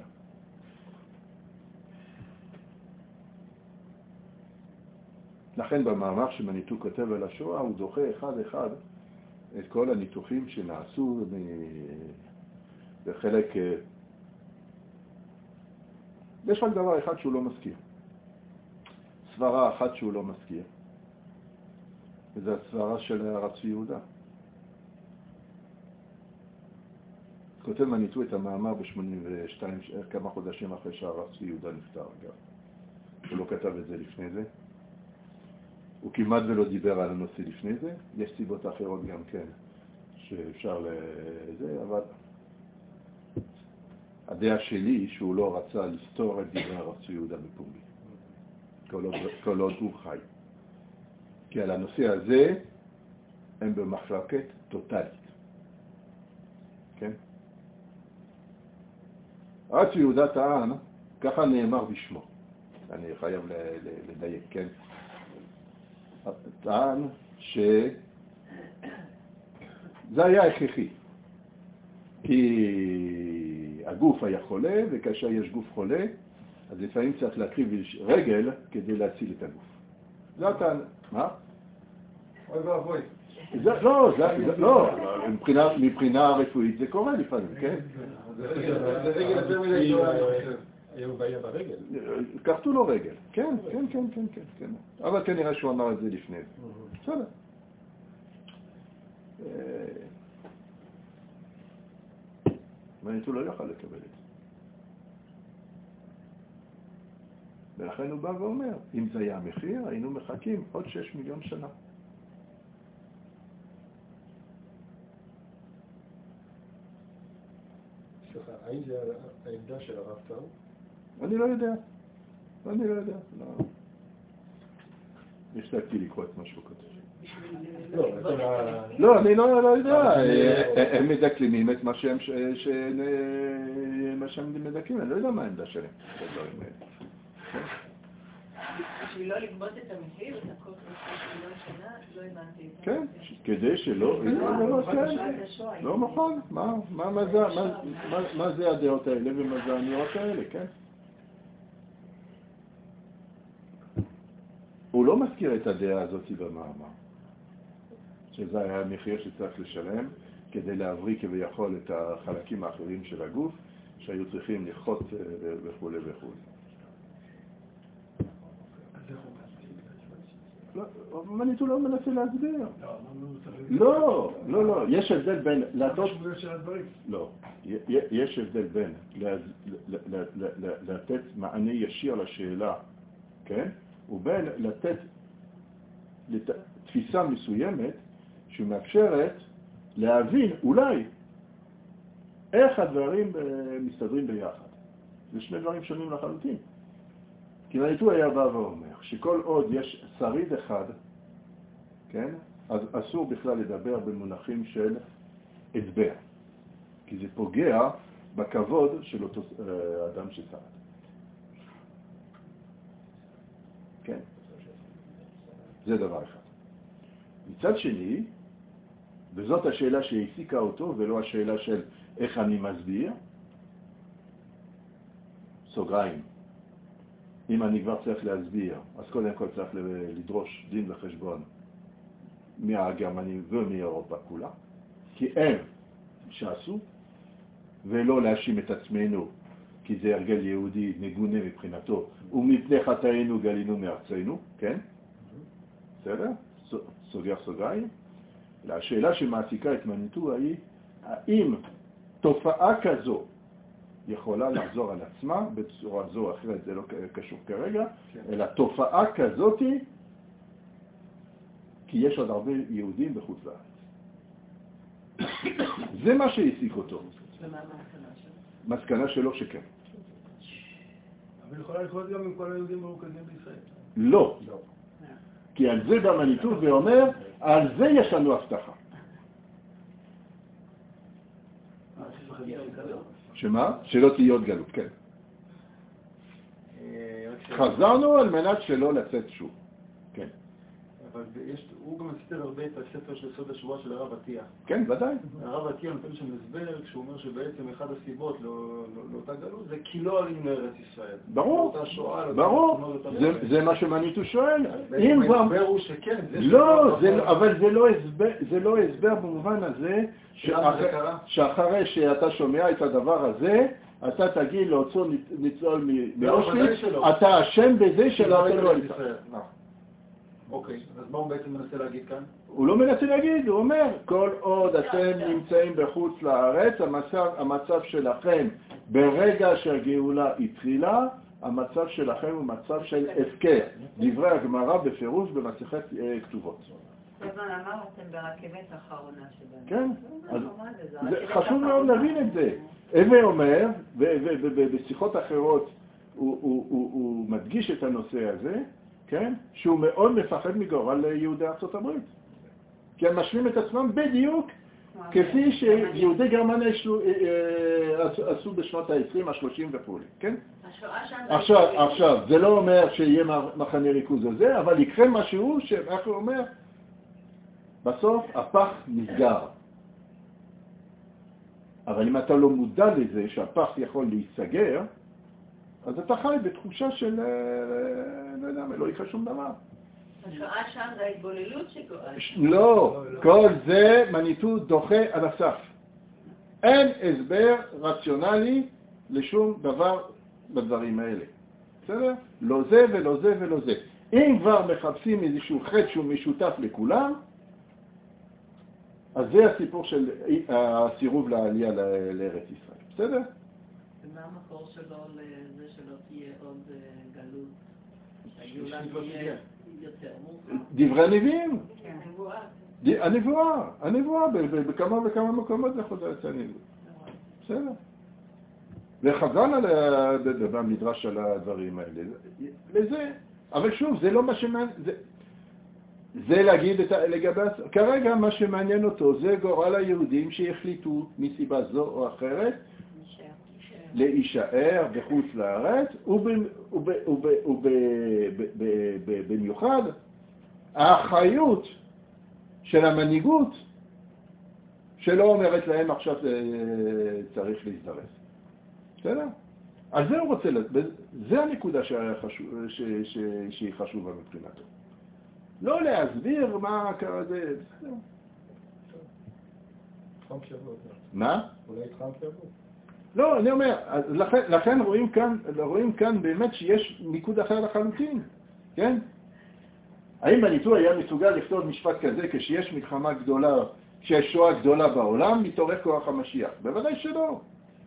A: לכן במאמר שמניטו כותב על השואה הוא דוחה אחד אחד את כל הניתוחים שנעשו בחלק... יש רק דבר אחד שהוא לא מזכיר. סברה אחת שהוא לא מזכיר. וזה הסברה של הרב צבי יהודה. כותב מניטו את המאמר ב-שמונים ושתיים, כמה חודשים אחרי שהרב צבי יהודה נפטר, אגב. הוא לא כתב את זה לפני זה. הוא כמעט ולא דיבר על הנושא לפני זה. יש סיבות אחרות גם כן שאפשר לזה, אבל הדעה שלי שהוא לא רצה לסתור את דברי הרב צבי יהודה בפומבי. כל עוד הוא חי. כי על הנושא הזה הם במחלוקת טוטלית. כן? הרב צבי יהודה טען, ככה נאמר בשמו. אני חייב לדייק, כן? טען שזה היה הכרחי. כי הגוף היה חולה, וכאשר יש גוף חולה, אז לפעמים צריך להקריב רגל כדי להציל את הגוף. זה הטען. מה?
D: אוי ואבוי.
A: לא, לא, מבחינה רפואית זה קורה לפעמים, כן?
D: זה רגל יותר מדי גדולה. היה הוא בעיה ברגל.
A: קחתו לו רגל, כן, כן, כן, כן, כן. אבל כנראה שהוא אמר את זה לפני. בסדר. מניטו לא יוכל לקבל את זה. ולכן הוא בא ואומר, אם זה היה המחיר, היינו מחכים עוד שש מיליון שנה.
D: סליחה, האם זה העמדה של הרב טאו?
A: אני לא יודע. אני לא יודע. השתקתי לקרוא את מה שהוא כותב. לא, אני לא יודע. הם מדקלימים את מה שהם מדקלים. אני לא יודע מה העמדה שלהם.
B: בשביל לא לגבות את המחיר, את הכל מיליון שנה, לא הבנתי.
A: כן, כדי שלא... לא נכון. מה זה הדעות האלה ומה זה האמירות האלה, כן? הוא לא מזכיר את הדעה הזאת במאמר. שזה היה המחיר שצריך לשלם כדי להבריא כביכול את החלקים האחרים של הגוף שהיו צריכים לכחות וכו' וכו'. מניטו לא מנסה להסביר. לא, לא, לא. יש הבדל בין... לא. יש הבדל בין לתת מענה ישיר לשאלה, כן? ובין לתת תפיסה מסוימת שמאפשרת להבין אולי איך הדברים מסתדרים ביחד. זה שני דברים שונים לחלוטין. כי מניטו היה בא ואומר שכל עוד יש שריד אחד, כן, אז אסור בכלל לדבר במונחים של הסבר. כי זה פוגע בכבוד של אותו אדם ששרד. כן. זה דבר אחד. מצד שני, וזאת השאלה שהעסיקה אותו, ולא השאלה של איך אני מסביר, סוגריים. אם אני כבר צריך להסביר, אז קודם כל צריך לדרוש דין וחשבון מהגרמנים ומאירופה כולה, כי הם שעשו, ולא להאשים את עצמנו, כי זה הרגל יהודי מגונה מבחינתו, ומפני חטאינו גלינו מארצנו, כן? בסדר? סוגר סוגריים. השאלה שמעסיקה את מניטו היא, האם תופעה כזו יכולה לחזור על עצמה בצורה זו או אחרת, זה לא קשור כרגע, אלא תופעה כזאת, כי יש עוד הרבה יהודים בחוץ לארץ. זה מה שהעסיק אותו.
B: ומה המסקנה שלו?
A: מסקנה שלו שכן.
C: אבל יכולה לקרות גם עם כל היהודים מרוכזים בישראל.
A: לא. כי על זה בא מניטו ואומר, על זה יש לנו הבטחה. שמה? שלא תהיה עוד גלות, כן. חזרנו על מנת שלא לצאת שוב. כן.
E: אבל יש, הוא גם מסתר הרבה את הספר של סוד השבועה של הרב עטיה.
A: כן, ודאי.
E: הרב עטיה נותן שם הסבר, כשהוא אומר שבעצם אחד הסיבות לא, לא, לאותה גלות זה כי לא עלינו לארץ ישראל.
A: ברור,
E: שואה,
A: ברור. זה, זה מה שמניטו שואל.
E: אם ההסבר הוא שכן, זה
A: לא, זה, אבל זה לא הסבר, זה לא הסבר במובן הזה שאחרי, שאחרי שאתה שומע את הדבר הזה, אתה תגיד לאותו ניצול מאושוויץ, אתה אשם בזה שלא עלינו לארץ ישראל.
E: אוקיי, אז מה הוא בעצם מנסה להגיד כאן?
A: הוא לא מנסה להגיד, הוא אומר, כל עוד אתם נמצאים בחוץ לארץ, המצב, המצב שלכם ברגע שהגאולה התחילה, המצב שלכם הוא מצב של הפקר. דברי הגמרא בפירוש במסכת כתובות.
F: אבל אמרתם ברכבת האחרונה שבנו.
A: כן, חשוב מאוד להבין את זה. הווה אומר, ובשיחות אחרות הוא מדגיש את הנושא הזה, כן? שהוא מאוד מפחד מגורל יהודי ארצות הברית. כי הם משלים את עצמם בדיוק כפי שיהודי גרמניה עשו בשנות ה-עשרים, ה-שלושים וכו'. כן? עכשיו, עכשיו, זה לא אומר שיהיה מחנה ריכוז הזה, אבל יקרה משהו שאיך הוא אומר, בסוף הפח נסגר. אבל אם אתה לא מודע לזה שהפח יכול להיסגר, אז אתה חי בתחושה של, לא יודע, לא יקרה שום דבר.
B: השואה שם זה ההתבוללות שגורלת.
A: לא, כל זה מניטו דוחה על הסף. אין הסבר רציונלי לשום דבר בדברים האלה. בסדר? לא זה ולא זה ולא זה. אם כבר מחפשים איזשהו חטא שהוא משותף לכולם, אז זה הסיפור של הסירוב לעלייה לארץ ישראל. בסדר?
F: ומה המקור שלו לזה שלא תהיה עוד גלות? הגאולה תהיה יותר מאוחר.
A: דברי הנביאים.
F: כן.
A: הנבואה. הנבואה. בכמה וכמה מקומות זה חוזר אצל הנבואה. בסדר. וחזן במדרש על הדברים האלה. לזה. אבל שוב, זה לא מה שמעניין. זה להגיד לגבי... כרגע מה שמעניין אותו זה גורל היהודים שהחליטו מסיבה זו או אחרת להישאר בחוץ לארץ, ובמיוחד האחריות של המנהיגות שלא אומרת להם עכשיו צריך להזדרז. בסדר? על זה הוא רוצה, זה הנקודה שהיא חשובה מבחינתו. לא להסביר מה קרה זה. מה?
D: אולי טראמפ יבוא.
A: לא, אני אומר, לכן, לכן רואים כאן, רואים כאן באמת שיש מיקוד אחר לחלוטין, כן? האם מניטו היה מסוגל לכתוב משפט כזה כשיש מלחמה גדולה, כשיש שואה גדולה בעולם, מתעורר כוח המשיח? בוודאי שלא.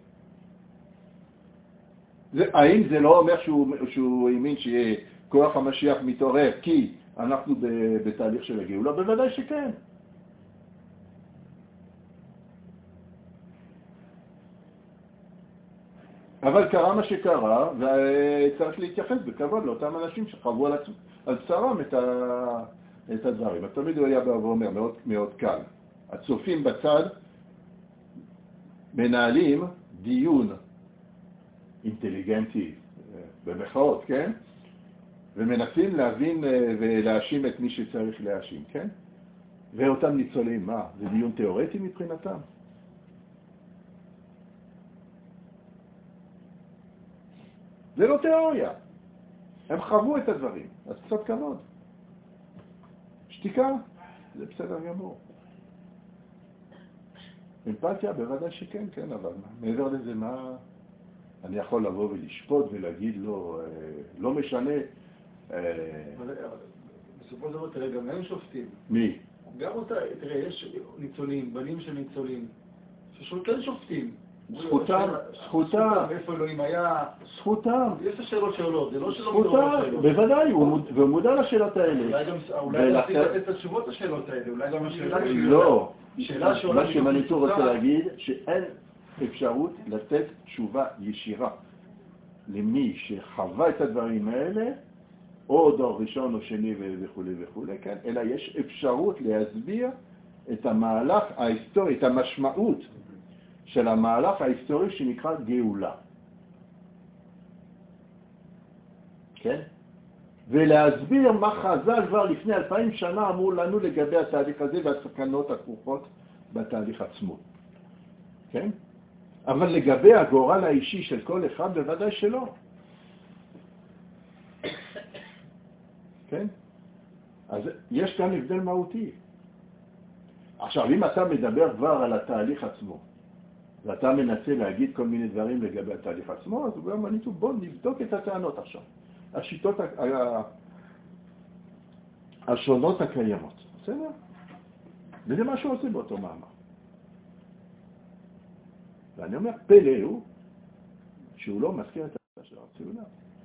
A: זה, האם זה לא אומר שהוא, שהוא האמין שיהיה כוח המשיח מתעורר כי אנחנו בתהליך של הגאולה? בוודאי שכן. אבל קרה מה שקרה, וצריך להתייחס בכבוד לאותם אנשים שחוו על, על צרם את, ה, את הדברים. תמיד הוא היה בא ואומר, מאוד, מאוד קל. הצופים בצד מנהלים דיון אינטליגנטי, במחאות, כן? ומנסים להבין ולהאשים את מי שצריך להאשים, כן? ואותם ניצולים, מה? זה דיון תיאורטי מבחינתם? זה לא תיאוריה. הם חוו את הדברים. אז קצת כבוד. שתיקה, זה בסדר גמור. אמפתיה, בוודאי שכן, כן, אבל מעבר לזה, מה... אני יכול לבוא ולשפוט ולהגיד לו, לא משנה...
E: בסופו של דבר, תראה, גם הם שופטים.
A: מי?
E: גם אותה, תראה, יש ניצולים, בנים של ניצולים, ששופטים שופטים.
A: זכותם, זכותם.
E: איפה אלוהים היה?
A: זכותם.
E: יש השאלות שאלות, זה לא שלא
A: זכותם, בוודאי, הוא מודע לשאלות האלה.
E: אולי גם, אולי להציג את התשובות לשאלות האלה, אולי גם השאלה...
A: לא, מה שמניטו רוצה להגיד, שאין אפשרות לתת תשובה ישירה למי שחווה את הדברים האלה, או דור ראשון או שני וכו' וכו', כן? אלא יש אפשרות להסביר את המהלך ההיסטורי, את המשמעות של המהלך ההיסטורי שנקרא גאולה. כן? ולהסביר מה חז"ל כבר לפני אלפיים שנה אמרו לנו לגבי התהליך הזה והסכנות הכרוכות בתהליך עצמו. כן? אבל לגבי הגורל האישי של כל אחד בוודאי שלא. כן? אז יש כאן הבדל מהותי. עכשיו, אם אתה מדבר כבר על התהליך עצמו, ואתה מנסה להגיד כל מיני דברים לגבי התהליך עצמו, אז הוא אומר, בוא נבדוק את הטענות עכשיו. השיטות השונות הקיימות. בסדר? וזה מה שהוא עושה באותו מאמר. ואני אומר, פלא הוא שהוא לא מזכיר את השאלה הציונה.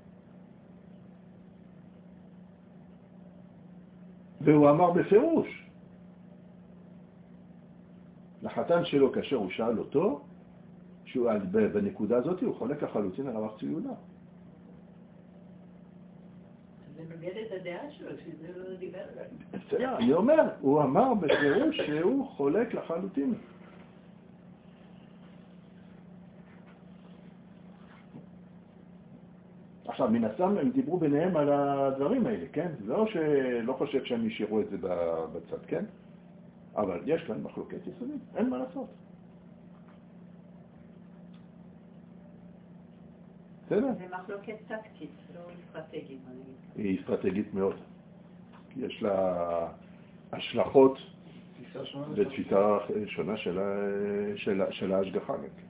A: והוא אמר בפירוש, לחתן שלו כאשר הוא שאל אותו, שהוא בנקודה הזאת הוא חולק לחלוטין על הרב ציונה.
B: זה נוגד את הדעה שלו, שזה לא דיבר עליו.
A: בסדר, אני אומר, הוא אמר בפירוש שהוא חולק לחלוטין. עכשיו, מן הסתם הם דיברו ביניהם על הדברים האלה, כן? לא שלא חושב שהם ישאירו את זה בצד, כן? אבל יש כאן מחלוקת יסודית, אין מה לעשות. בסדר?
F: זה מחלוקת טקטית, לא אסטרטגית.
A: היא אסטרטגית מאוד. יש לה השלכות בתפיסה שונה של, של, של ההשגחה.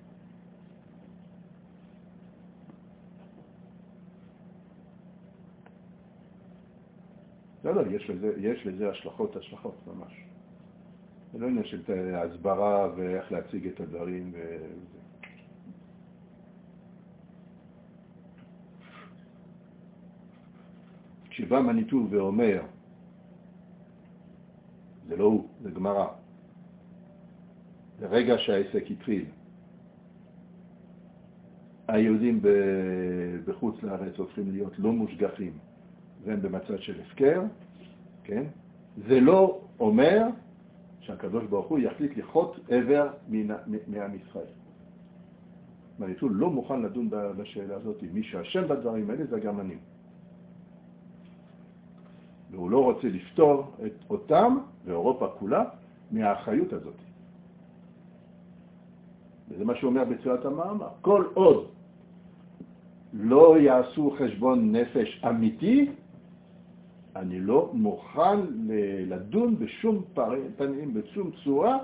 A: לא, לא, יש לזה, יש לזה השלכות, השלכות ממש. זה לא עניין של הסברה ואיך להציג את הדברים וזה. כשבא מניטו ואומר, זה לא הוא, זה גמרא, ברגע שהעסק התחיל, היהודים בחוץ לארץ הופכים להיות לא מושגחים, והם במצב של הפקר, כן? זה לא אומר שהקדוש ברוך הוא יחליט לכרות עבר מעם ישראל. מניטו לא מוכן לדון בשאלה הזאת. מי שהשם בדברים האלה זה הגרמנים. והוא לא רוצה לפתור את אותם, ואירופה כולה, מהאחריות הזאת. וזה מה שהוא אומר בתחילת המאמר. כל עוד לא יעשו חשבון נפש אמיתי, אני לא מוכן לדון בשום פנים, בשום צורה,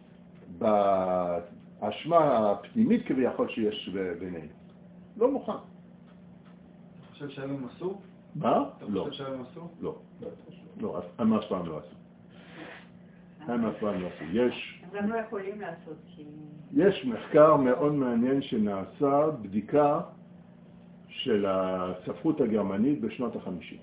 A: באשמה הפנימית כביכול שיש בינינו. לא מוכן.
E: אתה חושב שהם הם עשו?
A: מה?
E: אתה
A: לא.
E: חושב שהם עשו?
A: לא. לא, הם אף פעם לא עשו. הם אף פעם לא עשו. יש...
F: אז הם לא יכולים לעשות כי...
A: יש מחקר מאוד מעניין שנעשה, בדיקה של הספרות הגרמנית בשנות החמישים.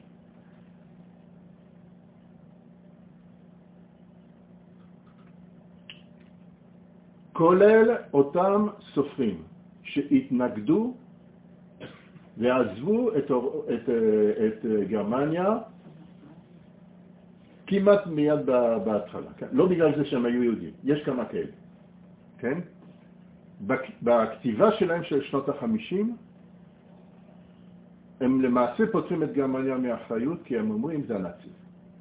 A: כולל אותם סופרים שהתנגדו ועזבו את, את, את גרמניה כמעט מיד בהתחלה. כן? לא בגלל זה שהם היו יהודים, יש כמה כאלה. כן? בכתיבה שלהם של שנות החמישים, הם למעשה פותרים את גרמניה מאחריות, כי הם אומרים זה הנאצים.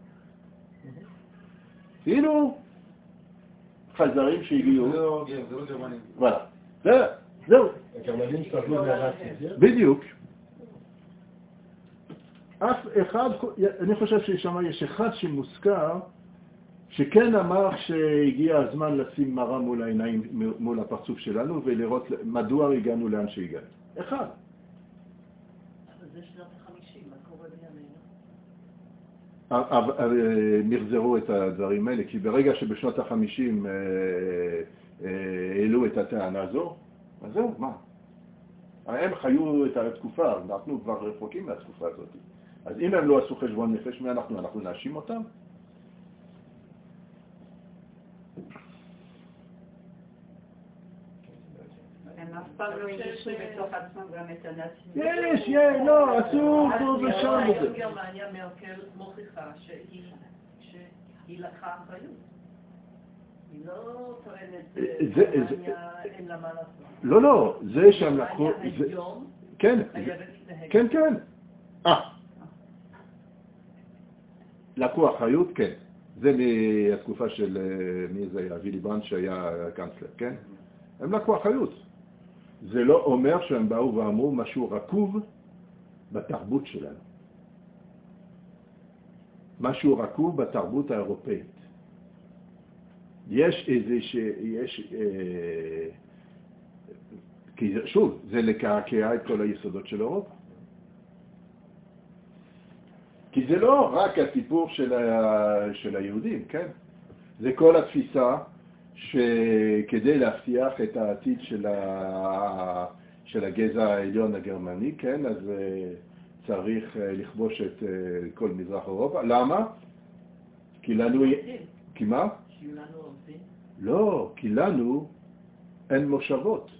A: כאילו חזרים שהגיעו.
E: זה לא גרמנים.
A: וואלה. זהו. זהו.
D: הגרמנים סבלו מהנאצים.
A: בדיוק. אף אחד, אני חושב ששם יש אחד שמוזכר, שכן אמר שהגיע הזמן לשים מראה מול העיניים, מול הפרצוף שלנו, ולראות מדוע הגענו לאן שהגענו. אחד.
F: אבל זה שנות החמישים, מה קורה בימינו?
A: מחזרו את הדברים האלה, כי ברגע שבשנות החמישים העלו את הטענה הזו, אז זהו, מה? הם חיו את התקופה, אנחנו כבר רחוקים מהתקופה הזאת. אז אם הם לא עשו חשבון נפש, מי אנחנו? אנחנו נאשים אותם?
F: הם אף פעם לא ינסו בתוך עצמם גם את הנאצים.
A: יש, יש, לא, אסור פה ושם.
F: היום גרמניה מרקל מוכיחה שהיא לקחה אחריות. היא לא טוענת גרמניה אין לה מה לעשות.
A: לא, לא, זה שהם לקחו...
F: היום
A: כן, כן, כן. אה. לקחו אחריות, כן. זה מהתקופה של מי זה היה, וילי ברנד שהיה קאנצלר, כן? הם לקחו אחריות. זה לא אומר שהם באו ואמרו משהו רקוב בתרבות שלנו. משהו רקוב בתרבות האירופאית. יש איזה ש... יש... אה... כי שוב, זה לקעקע את כל היסודות של אירופה. כי זה לא רק הסיפור של, ה... של היהודים, כן? זה כל התפיסה שכדי להבטיח את העתיד של, ה... של הגזע העליון הגרמני, כן? אז צריך לכבוש את כל מזרח אירופה. למה? כי לנו... כי מה?
F: שיהיו לנו עובדים?
A: לא, כי לנו אין מושבות.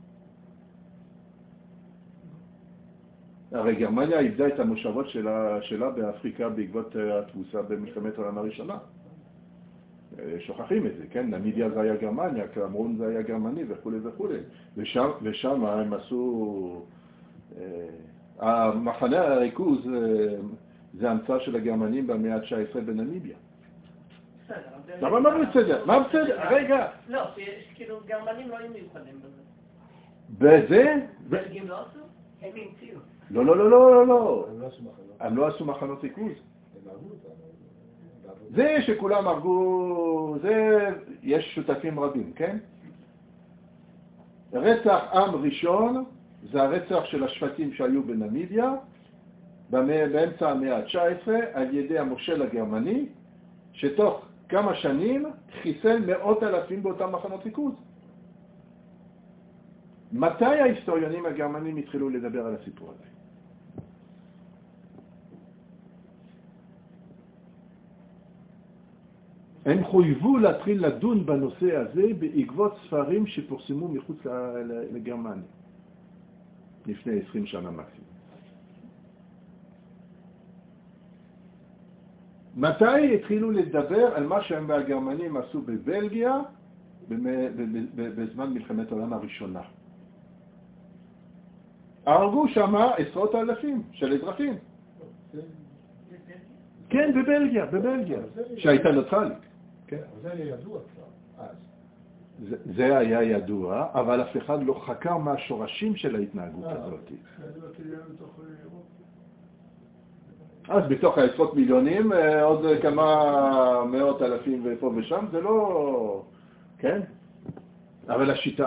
A: הרי גרמניה איבדה את המושבות שלה, שלה באפריקה בעקבות התבוסה במלחמת העולם הראשונה. שוכחים את זה, כן? נמיביה זה היה גרמניה, קמרון זה היה גרמני וכו' וכו'. ושם, ושם הם עשו... המחנה הריכוז זה המצאה של הגרמנים במאה ה-תשע עשרה בנמיביה. למה מה בסדר? מה בסדר? רגע.
F: לא, כאילו גרמנים לא היו מיוחדים בזה.
A: בזה?
F: בלגים לא עשו? הם המציאו.
A: לא, לא, לא, לא, לא.
D: הם לא עשו מחנות.
A: הם לא עשו מחנות ריכוז.
D: הם הרגו אותם.
A: זה שכולם הרגו, זה, יש שותפים רבים, כן? רצח עם ראשון זה הרצח של השבטים שהיו בנמיביה, באמצע המאה ה-תשע עשרה, על ידי המושל הגרמני, שתוך כמה שנים חיסל מאות אלפים באותם מחנות ריכוז. מתי ההיסטוריונים הגרמנים התחילו לדבר על הסיפור הזה? הם חויבו להתחיל לדון בנושא הזה בעקבות ספרים שפורסמו מחוץ לגרמניה, לפני עשרים שנה מקסימום. מתי התחילו לדבר על מה שהם והגרמנים עשו בבלגיה בזמן מלחמת העולם הראשונה? הרגו שם עשרות אלפים של אזרחים. כן, בבלגיה, בבלגיה, שהייתה נוצרית.
D: זה היה ידוע כבר, אז.
A: זה היה ידוע, אבל אף אחד לא חקר מה השורשים של ההתנהגות הזאת. אז בתוך העשרות מיליונים, עוד כמה מאות אלפים ופה ושם, זה לא... כן? אבל השיטה.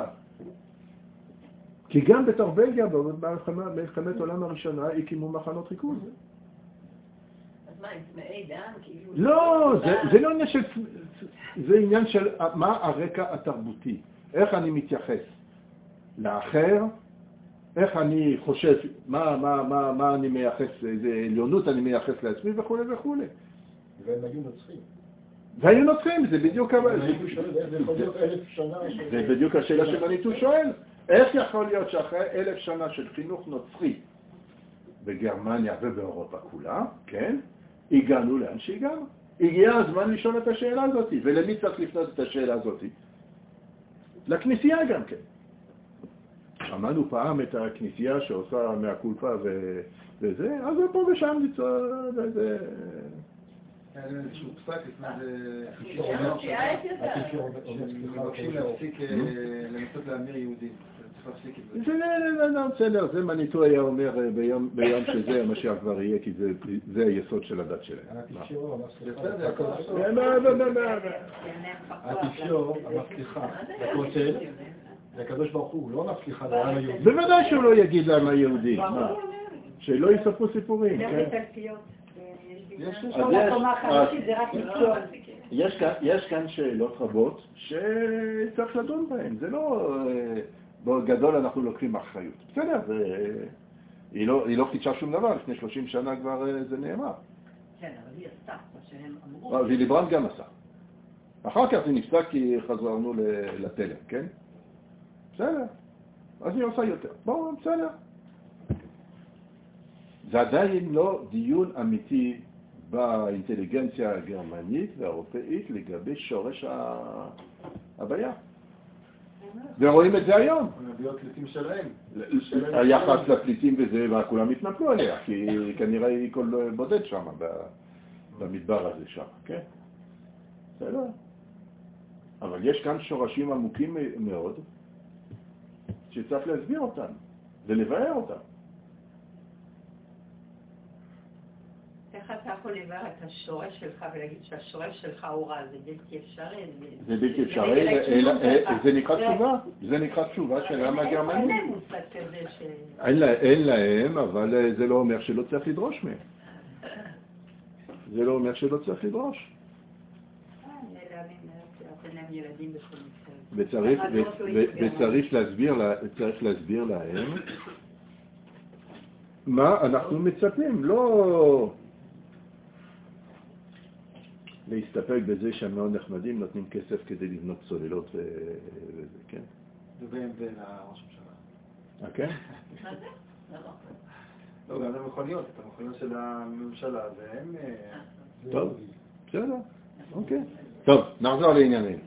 A: כי גם בתוך בלגיה, במלחמת העולם הראשונה, הקימו מחנות ריכוז.
B: אז מה, עם צמאי דם?
A: לא, זה לא עניין של... זה עניין של מה הרקע התרבותי. איך אני מתייחס לאחר, איך אני חושב, מה, מה, מה, מה אני מייחס, איזה עליונות אני מייחס לעצמי וכו' וכו'.
D: והם היו נוצרים.
A: והיו נוצרים, זה בדיוק...
D: זה
A: בדיוק השאלה שמניטו שואל. איך יכול להיות שאחרי אלף שנה של חינוך נוצרי בגרמניה ובאירופה כולה, כן, הגענו לאן שהגענו? הגיע הזמן לשאול את השאלה הזאת, ולמי צריך לפנות את השאלה הזאת? לכנסייה גם כן. שמענו פעם את הכנסייה שעושה מהקולפה ו... וזה, אז פה ושם לצעוד איזה...
E: היה להם איזשהו פסק לפני זה...
B: הפשיעה את ידע.
E: מבקשים להפסיק לנסות להמיר יהודים.
A: זה לא, לא, בסדר, זה מניטו היה אומר ביום שזה המשיח כבר יהיה, כי זה היסוד של הדת שלהם.
D: האפיפיור, המסליחה, הכותל, והקדוש ברוך הוא לא מסליחה לעם היהודי.
A: בוודאי שהוא לא יגיד לעם היהודי, שלא יספרו סיפורים. יש כאן שאלות רבות שצריך לדון בהן, זה לא... בגדול אנחנו לוקחים אחריות. בסדר, היא לא חידשה שום דבר, לפני שלושים שנה כבר זה נאמר.
F: כן, אבל היא עשתה, מה שהם אמרו.
A: וילי ברנד גם עשה. אחר כך זה נפסק כי חזרנו לתלם, כן? בסדר. אז היא עושה יותר. בואו, בסדר. זה עדיין לא דיון אמיתי באינטליגנציה הגרמנית והאירופאית לגבי שורש הבעיה. ורואים את זה היום.
E: הנביות פליטים שלהם.
A: היחס לפליטים וזה, וכולם התנפלו עליה, כי כנראה היא כל בודד שם, במדבר הזה שם, כן? בסדר. אבל יש כאן שורשים עמוקים מאוד, שצריך להסביר אותם, ולבאר אותם.
F: איך אתה יכול לבאר את השורש שלך ולהגיד שהשורש שלך הוא רע? זה בלתי אפשרי.
A: זה בלתי אפשרי, זה נקרא תשובה. זה נקרא תשובה של העם הגרמני.
F: אין להם מושג כזה ש...
A: אין להם, אבל זה לא אומר שלא צריך לדרוש מהם. זה לא אומר שלא צריך לדרוש. וצריך להסביר להם מה אנחנו מצפים, לא להסתפק בזה שהם מאוד נחמדים, נותנים כסף כדי לבנות צוללות וזה, כן?
E: וב-אם דאבליו לראש הממשלה.
A: אה, כן?
E: לא, גם המכוניות, את המכוניות של הממשלה, והם...
A: טוב, בסדר, אוקיי. טוב, נחזור לעניינים.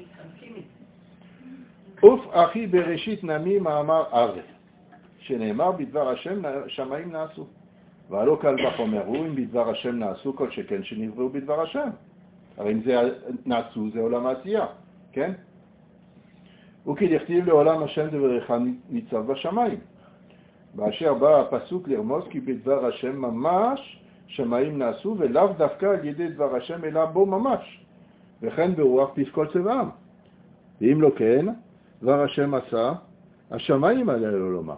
A: אוף אחי בראשית נמי מאמר ארץ, שנאמר בדבר השם שמיים נעשו. והלא קל וחומר הוא אם בדבר השם נעשו כל שכן שנבראו בדבר השם. הרי אם זה נעשו זה עולם העשייה, כן? וכי דכתיב לעולם השם דברך ניצב בשמיים. באשר בא הפסוק לרמוז כי בדבר השם ממש שמיים נעשו ולאו דווקא על ידי דבר השם אלא בו ממש. וכן ברוח פסקול צבעם. ואם לא כן, דבר השם עשה, השמיים עליה לא לומר.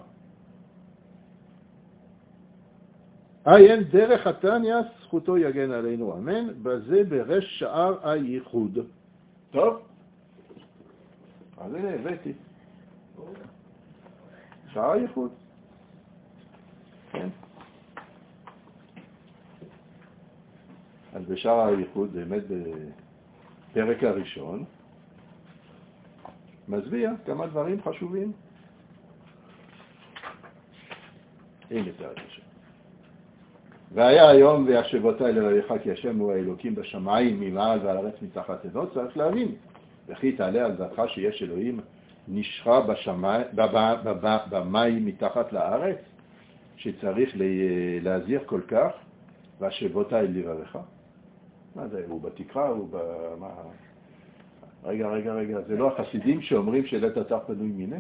A: עיין דרך התניא זכותו יגן עלינו, אמן, בזה ברש שער הייחוד. טוב? אז הנה הבאתי. שער הייחוד. כן? אז בשער הייחוד, באמת בפרק הראשון, מסביר כמה דברים חשובים. הנה פרק ראשון. והיה היום וישבותי לבריך כי השם הוא האלוקים בשמיים ממעל ועל הארץ מתחת ידו. צריך להבין, וכי תעלה על דעתך שיש אלוהים נשרה בשמיים, במים מתחת לארץ, שצריך להזהיר כל כך, והשבותי לבריך. מה זה? הוא בתקרה? הוא במה? רגע, רגע, רגע, זה לא החסידים שאומרים שלית אתר פנוי מיני?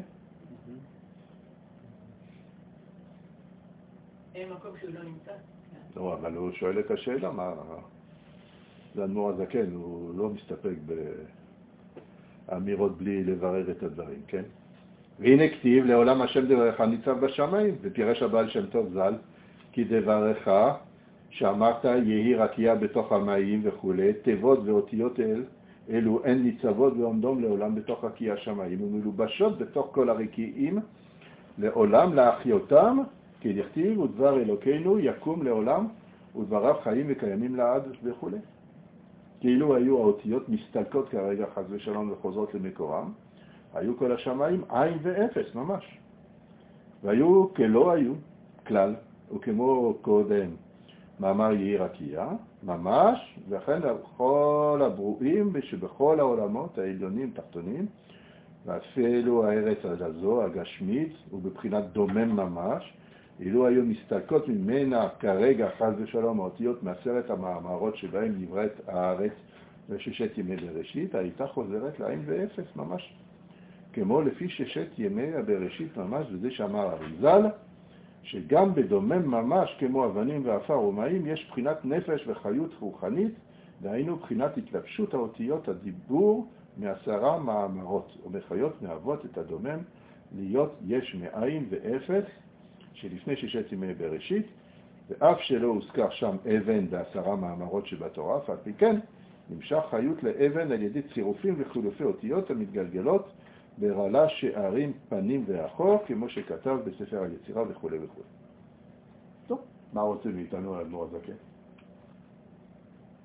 B: אין מקום שהוא לא נמצא.
A: לא, אבל הוא שואל את השאלה, מה... זה אדמו"ר הזקן, הוא לא מסתפק באמירות בלי לברר את הדברים, כן? והנה כתיב, לעולם השם דברך ניצב בשמיים, ופירש הבעל שם טוב ז"ל, כי דברך שאמרת יהי רקיע בתוך המים וכו', תיבות ואותיות אל, אלו אין ניצבות ועומדום לעולם בתוך רקיע השמיים, ומלובשות בתוך כל הרקיעים, לעולם להחיותם, כי דכתיב ודבר אלוקינו יקום לעולם, ודבריו חיים וקיימים לעד וכו'. כאילו היו האותיות מסתלקות כרגע חס ושלום וחוזרות למקורם, היו כל השמיים עין ואפס ממש. והיו כלא היו כלל, וכמו קודם מאמר יהי רקיע, ממש, וכן לכל הברואים שבכל העולמות העליונים תחתונים, ואפילו הארץ הזו הגשמית, ובבחינת דומם ממש, אילו היו מסתלקות ממנה כרגע חס ושלום האותיות מעשרת המאמרות שבהם נבראת הארץ וששת ימי בראשית, הייתה חוזרת לעין ואפס ממש. כמו לפי ששת ימי הבראשית ממש, וזה שאמר אריז"ל, שגם בדומם ממש כמו אבנים ואפר ומים יש בחינת נפש וחיות רוחנית, דהיינו בחינת התלבשות האותיות הדיבור מעשרה מאמרות, ומחיות מהוות את הדומם להיות יש מאין ואפס, שלפני ששת ימי בראשית, ואף שלא הוזכר שם אבן בעשרה מאמרות שבתורה, אף על פי כן נמשך חיות לאבן על ידי צירופים וחילופי אותיות המתגלגלות ברעלה שערים פנים ואחור, כמו שכתב בספר היצירה וכו' וכו'. טוב, מה רוצה מאיתנו על אדמו"ר הזקן?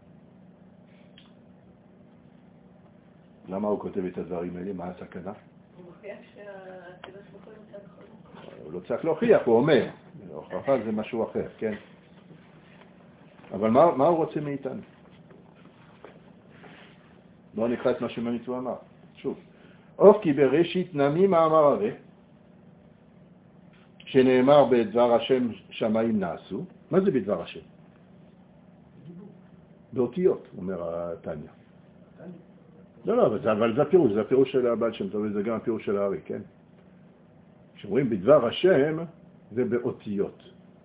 A: למה הוא כותב את הדברים האלה? מה הסכנה?
B: הוא מוכיח שהקדוש ברוך הוא נמצא בכל מקום.
A: הוא לא צריך להוכיח, הוא אומר. הוכחה זה משהו אחר, כן? אבל מה, מה הוא רוצה מאיתנו? בואו נקרא את מה שמניצו אמר. שוב. אוף כי בראשית נמי מאמר הרי, שנאמר בדבר השם שמיים נעשו. מה זה בדבר השם? באותיות, אומר התניא. לא, לא, אבל זה, אבל זה הפירוש, זה הפירוש של הבעל שם טוב, זה גם הפירוש של הארי, כן? כשאומרים בדבר השם, זה באותיות.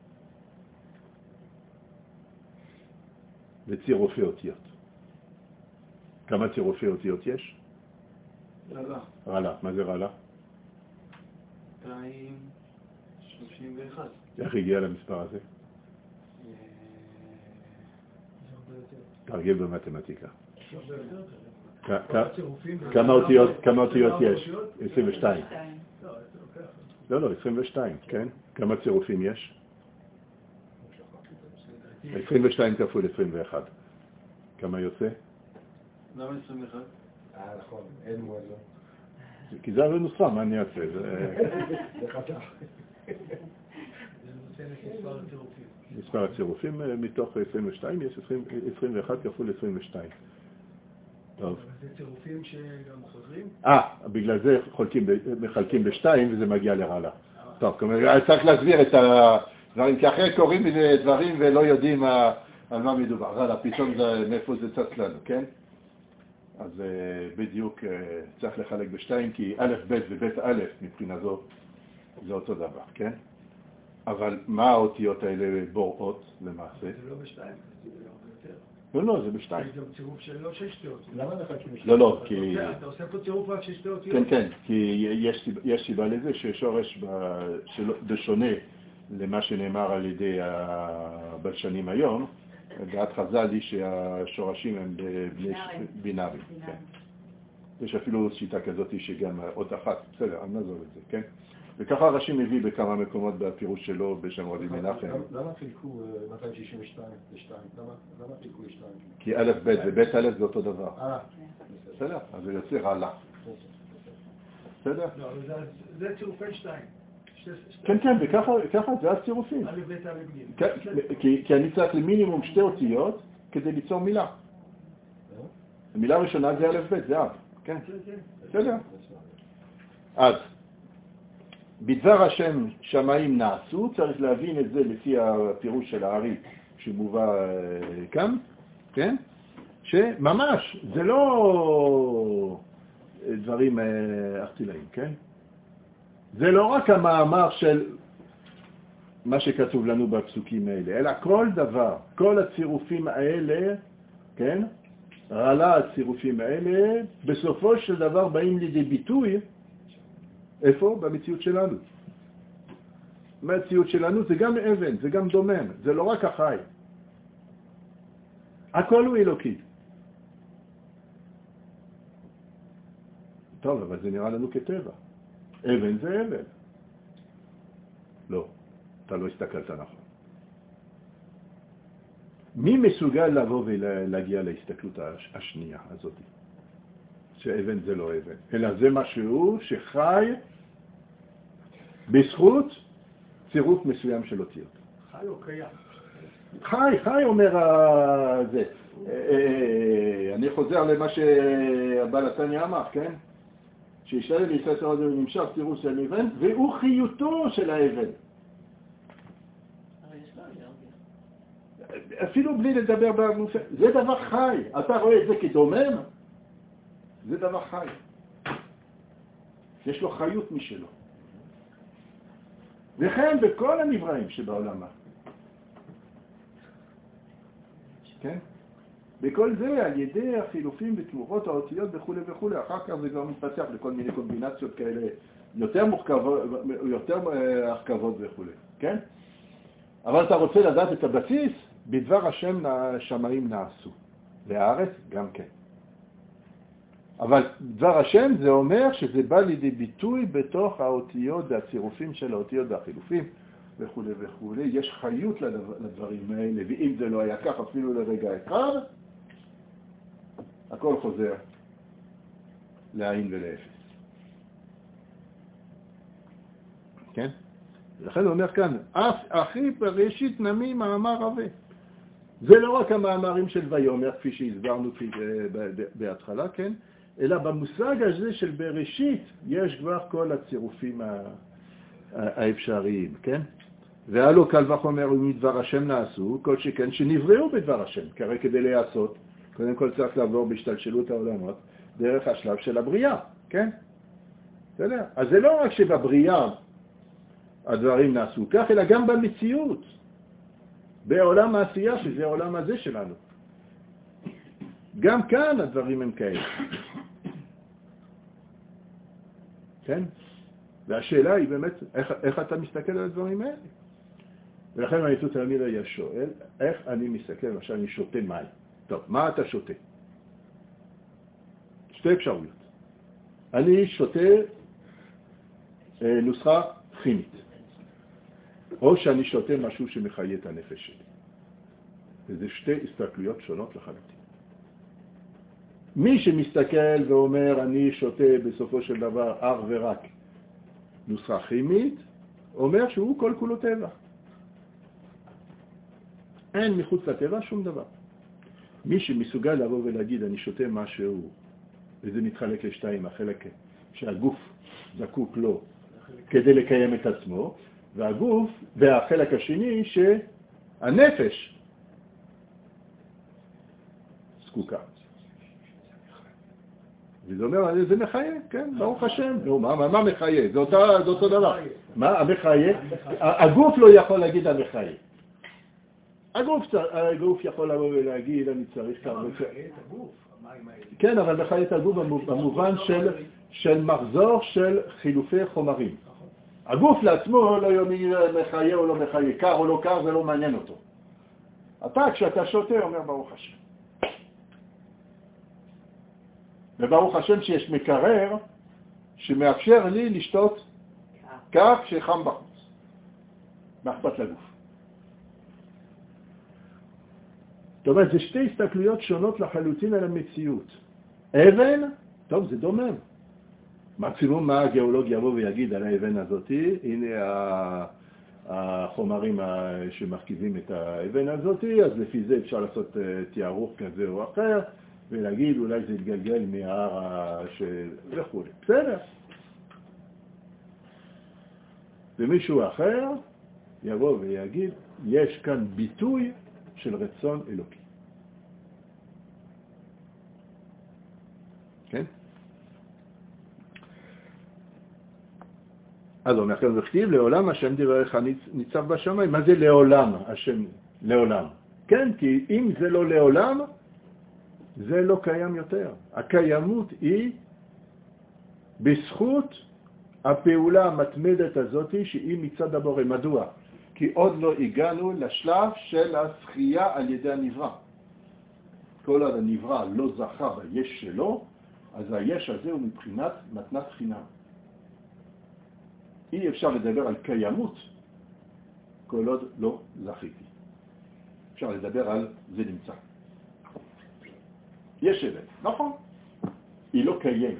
A: וצירופי אותיות. כמה צירופי אותיות יש?
E: רלה.
A: רלה. מה זה רלה?
E: מאתיים שלושים ואחת.
A: איך הגיע למספר הזה? תרגיל במתמטיקה. כמה אותיות יש? עשרים ושתיים. לא, לא, עשרים ושתיים, כן? כמה צירופים יש? עשרים ושתיים כפול עשרים ואחת. כמה יוצא?
E: למה עשרים ואחת?
D: אה, נכון, אין מועד לא.
A: כי זה הרי נוסחה, מה אני אעשה?
D: זה חתך.
A: מספר הצירופים מתוך עשרים ושתיים יש עשרים ואחת כפול עשרים ושתיים. טוב.
C: זה צירופים שגם חוזרים?
A: אה, בגלל זה מחלקים בשתיים וזה מגיע לרעלה. טוב, כלומר, צריך להסביר את הדברים, כי אחרי קוראים מזה דברים ולא יודעים על מה מדובר. רעלה, פתאום מאיפה זה צץ לנו, כן? אז בדיוק צריך לחלק בשתיים, כי א' ב' וב' א' מבחינה זו זה אותו דבר, כן? אבל מה האותיות האלה בוראות למעשה?
C: זה לא בשתיים, זה יותר.
A: לא, לא, זה בשתיים.
C: יש גם צירוף של לא שש שתי אותיות.
D: למה מחלקים
A: לא, לא, כי...
C: אתה עושה פה צירוף רק של שתי אותיות?
A: כן, כן, כי יש סיבה לזה ששורש בשונה למה שנאמר על ידי הבלשנים היום, דעת חז"ל היא שהשורשים הם בינאריים. יש אפילו שיטה כזאת שגם עוד אחת, בסדר, אני נעזור את זה, כן? וככה הרש"י מביא בכמה מקומות בפירוש שלו בשם רבי מנחם.
D: למה חילקו מאתיים שישים ושתיים ל-שתיים? למה חילקו ל-שתיים?
A: כי א' ב' וב' א' זה אותו דבר.
D: אה,
A: בסדר? אז זה יוצא רעלה. בסדר?
C: לא, אבל זה צירופי שתיים.
A: כן, כן, וככה זה הצירופים.
C: א' ב' א' ג'.
A: כי אני צריך למינימום שתי אותיות כדי ליצור מילה. המילה הראשונה זה א' ב', זה א', כן? בסדר? אז, בדבר השם שמיים נעשו, צריך להבין את זה לפי הפירוש של הארי שמובא כאן, כן? שממש, זה לא דברים ארטילאיים, כן? זה לא רק המאמר של מה שכתוב לנו בפסוקים האלה, אלא כל דבר, כל הצירופים האלה, כן? רעלה הצירופים האלה, בסופו של דבר באים לידי ביטוי, איפה? במציאות שלנו. במציאות שלנו זה גם אבן, זה גם דומם, זה לא רק החי. הכל הוא אלוקי. טוב, אבל זה נראה לנו כטבע. אבן זה אבן. לא, אתה לא הסתכלת נכון. מי מסוגל לבוא ולהגיע להסתכלות השנייה הזאת? שאבן זה לא אבן, אלא זה משהו שחי בזכות צירוף מסוים של אותיות.
C: חי או קיים?
A: חי, חי אומר זה. אני חוזר למה שהבעל התניא אמר, כן? שישראל לישראל תורה זה נמשך צירוף של אבן, והוא חיותו של האבן.
F: אבל יש לו אנרגיה.
A: אפילו בלי לדבר במושג, זה דבר חי. אתה רואה את זה כדומם? זה דבר חי. יש לו חיות משלו. וכן בכל הנבראים שבעולם. כן? בכל זה על ידי החילופים ותמורות האותיות וכו' וכו'. אחר כך זה כבר מתפתח לכל מיני קומבינציות כאלה יותר מורכבות, יותר הרכבות וכו'. כן? אבל אתה רוצה לדעת את הבסיס, בדבר השם שמיים נעשו. והארץ גם כן. אבל דבר השם זה אומר שזה בא לידי ביטוי בתוך האותיות והצירופים של האותיות והחילופים וכו' וכו'. יש חיות לדברים האלה, ואם זה לא היה כך אפילו לרגע אחד, הכל חוזר לעין ולאפס. כן? לכן הוא אומר כאן, אף אחי בראשית נמי מאמר רבה. זה לא רק המאמרים של ויאמר, כפי שהסברנו בהתחלה, כן? אלא במושג הזה של בראשית יש כבר כל הצירופים האפשריים, כן? והלא קל וחומר ומדבר השם נעשו, כל שכן שנבראו בדבר השם, כרי כדי להיעשות, קודם כל צריך לעבור בהשתלשלות העולמות, דרך השלב של הבריאה, כן? בסדר? אז זה לא רק שבבריאה הדברים נעשו כך, אלא גם במציאות, בעולם העשייה, שזה העולם הזה שלנו. גם כאן הדברים הם כאלה. כן? והשאלה היא באמת, איך, איך אתה מסתכל על הדברים האלה? ולכן אני תמיד היה שואל, איך אני מסתכל, למשל אני שותה מים. טוב, מה אתה שותה? שתי אפשרויות. אני שותה אה, נוסחה כימית, או שאני שותה משהו שמחיה את הנפש שלי. וזה שתי הסתכלויות שונות לחלוטין. מי שמסתכל ואומר, אני שותה בסופו של דבר אך ורק נוסחה כימית, אומר שהוא כל כולו טבע. אין מחוץ לטבע שום דבר. מי שמסוגל לבוא ולהגיד, אני שותה משהו, וזה מתחלק לשתיים, החלק שהגוף זקוק לו כדי לקיים את עצמו, והגוף, והחלק השני שהנפש זקוקה. וזה אומר, זה מחיה, כן, ברוך השם. נו, מה, מה מחיה? זה אותו, זה אותו דבר. מה, המחיה? הגוף לא יכול להגיד המחיה. הגוף, הגוף יכול לבוא ולהגיד, אני צריך כמה...
C: מחיה את הגוף?
A: כן, אבל מחיה את הגוף במובן של, של מחזור של חילופי חומרים. הגוף לעצמו לא יומי מחיה או לא מחיה, קר או לא קר, זה לא מעניין אותו. אתה, כשאתה שותה, אומר ברוך השם. וברוך השם שיש מקרר שמאפשר לי לשתות קר כשחם בחוץ. מאכפת לגוף. זאת אומרת, זה שתי הסתכלויות שונות לחלוטין על המציאות. אבן, טוב, זה דומם. מקסימום מה הגיאולוג יבוא ויגיד על האבן הזאת, הנה החומרים שמרכיבים את האבן הזאת, אז לפי זה אפשר לעשות תיארוך כזה או אחר, ולהגיד אולי זה יתגלגל מההר של... וכו'. בסדר. ומישהו אחר יבוא ויגיד, יש כאן ביטוי של רצון אלוקי. כן? אז אומר כאן וכתיב, לעולם השם דבריך ניצב בשמיים. מה זה לעולם השם? לעולם. כן, כי אם זה לא לעולם, זה לא קיים יותר. הקיימות היא בזכות הפעולה המתמדת הזאת שהיא מצד הבורא. מדוע? כי עוד לא הגענו לשלב של הזכייה על ידי הנברא. כל עוד הנברא לא זכה ביש שלו, אז היש הזה הוא מבחינת מתנת חינם. אי אפשר לדבר על קיימות כל עוד לא זכיתי. אפשר לדבר על זה נמצא. יש אבן, נכון? היא לא קיימת.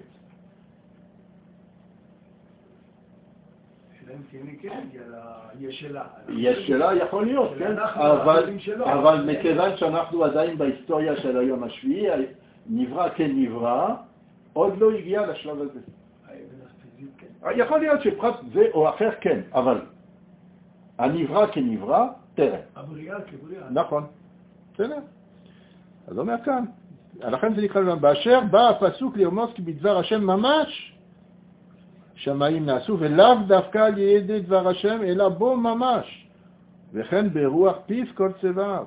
C: יש שלה.
A: יש שלה יכול להיות, כן? אבל מכיוון שאנחנו עדיין בהיסטוריה של היום השביעי, נברא כנברא, עוד לא הגיע לשלב הזה. יכול להיות שפרט זה או אחר כן, אבל הנברא כנברא, תראה.
C: הבריאה כבריאה.
A: נכון. בסדר. אז אומר כאן. לכן זה נקרא להם, באשר בא הפסוק לרמוז כי בדבר השם ממש שמיים נעשו, ולאו דווקא על ידי דבר השם, אלא בו ממש. וכן ברוח פיו כל צבעיו.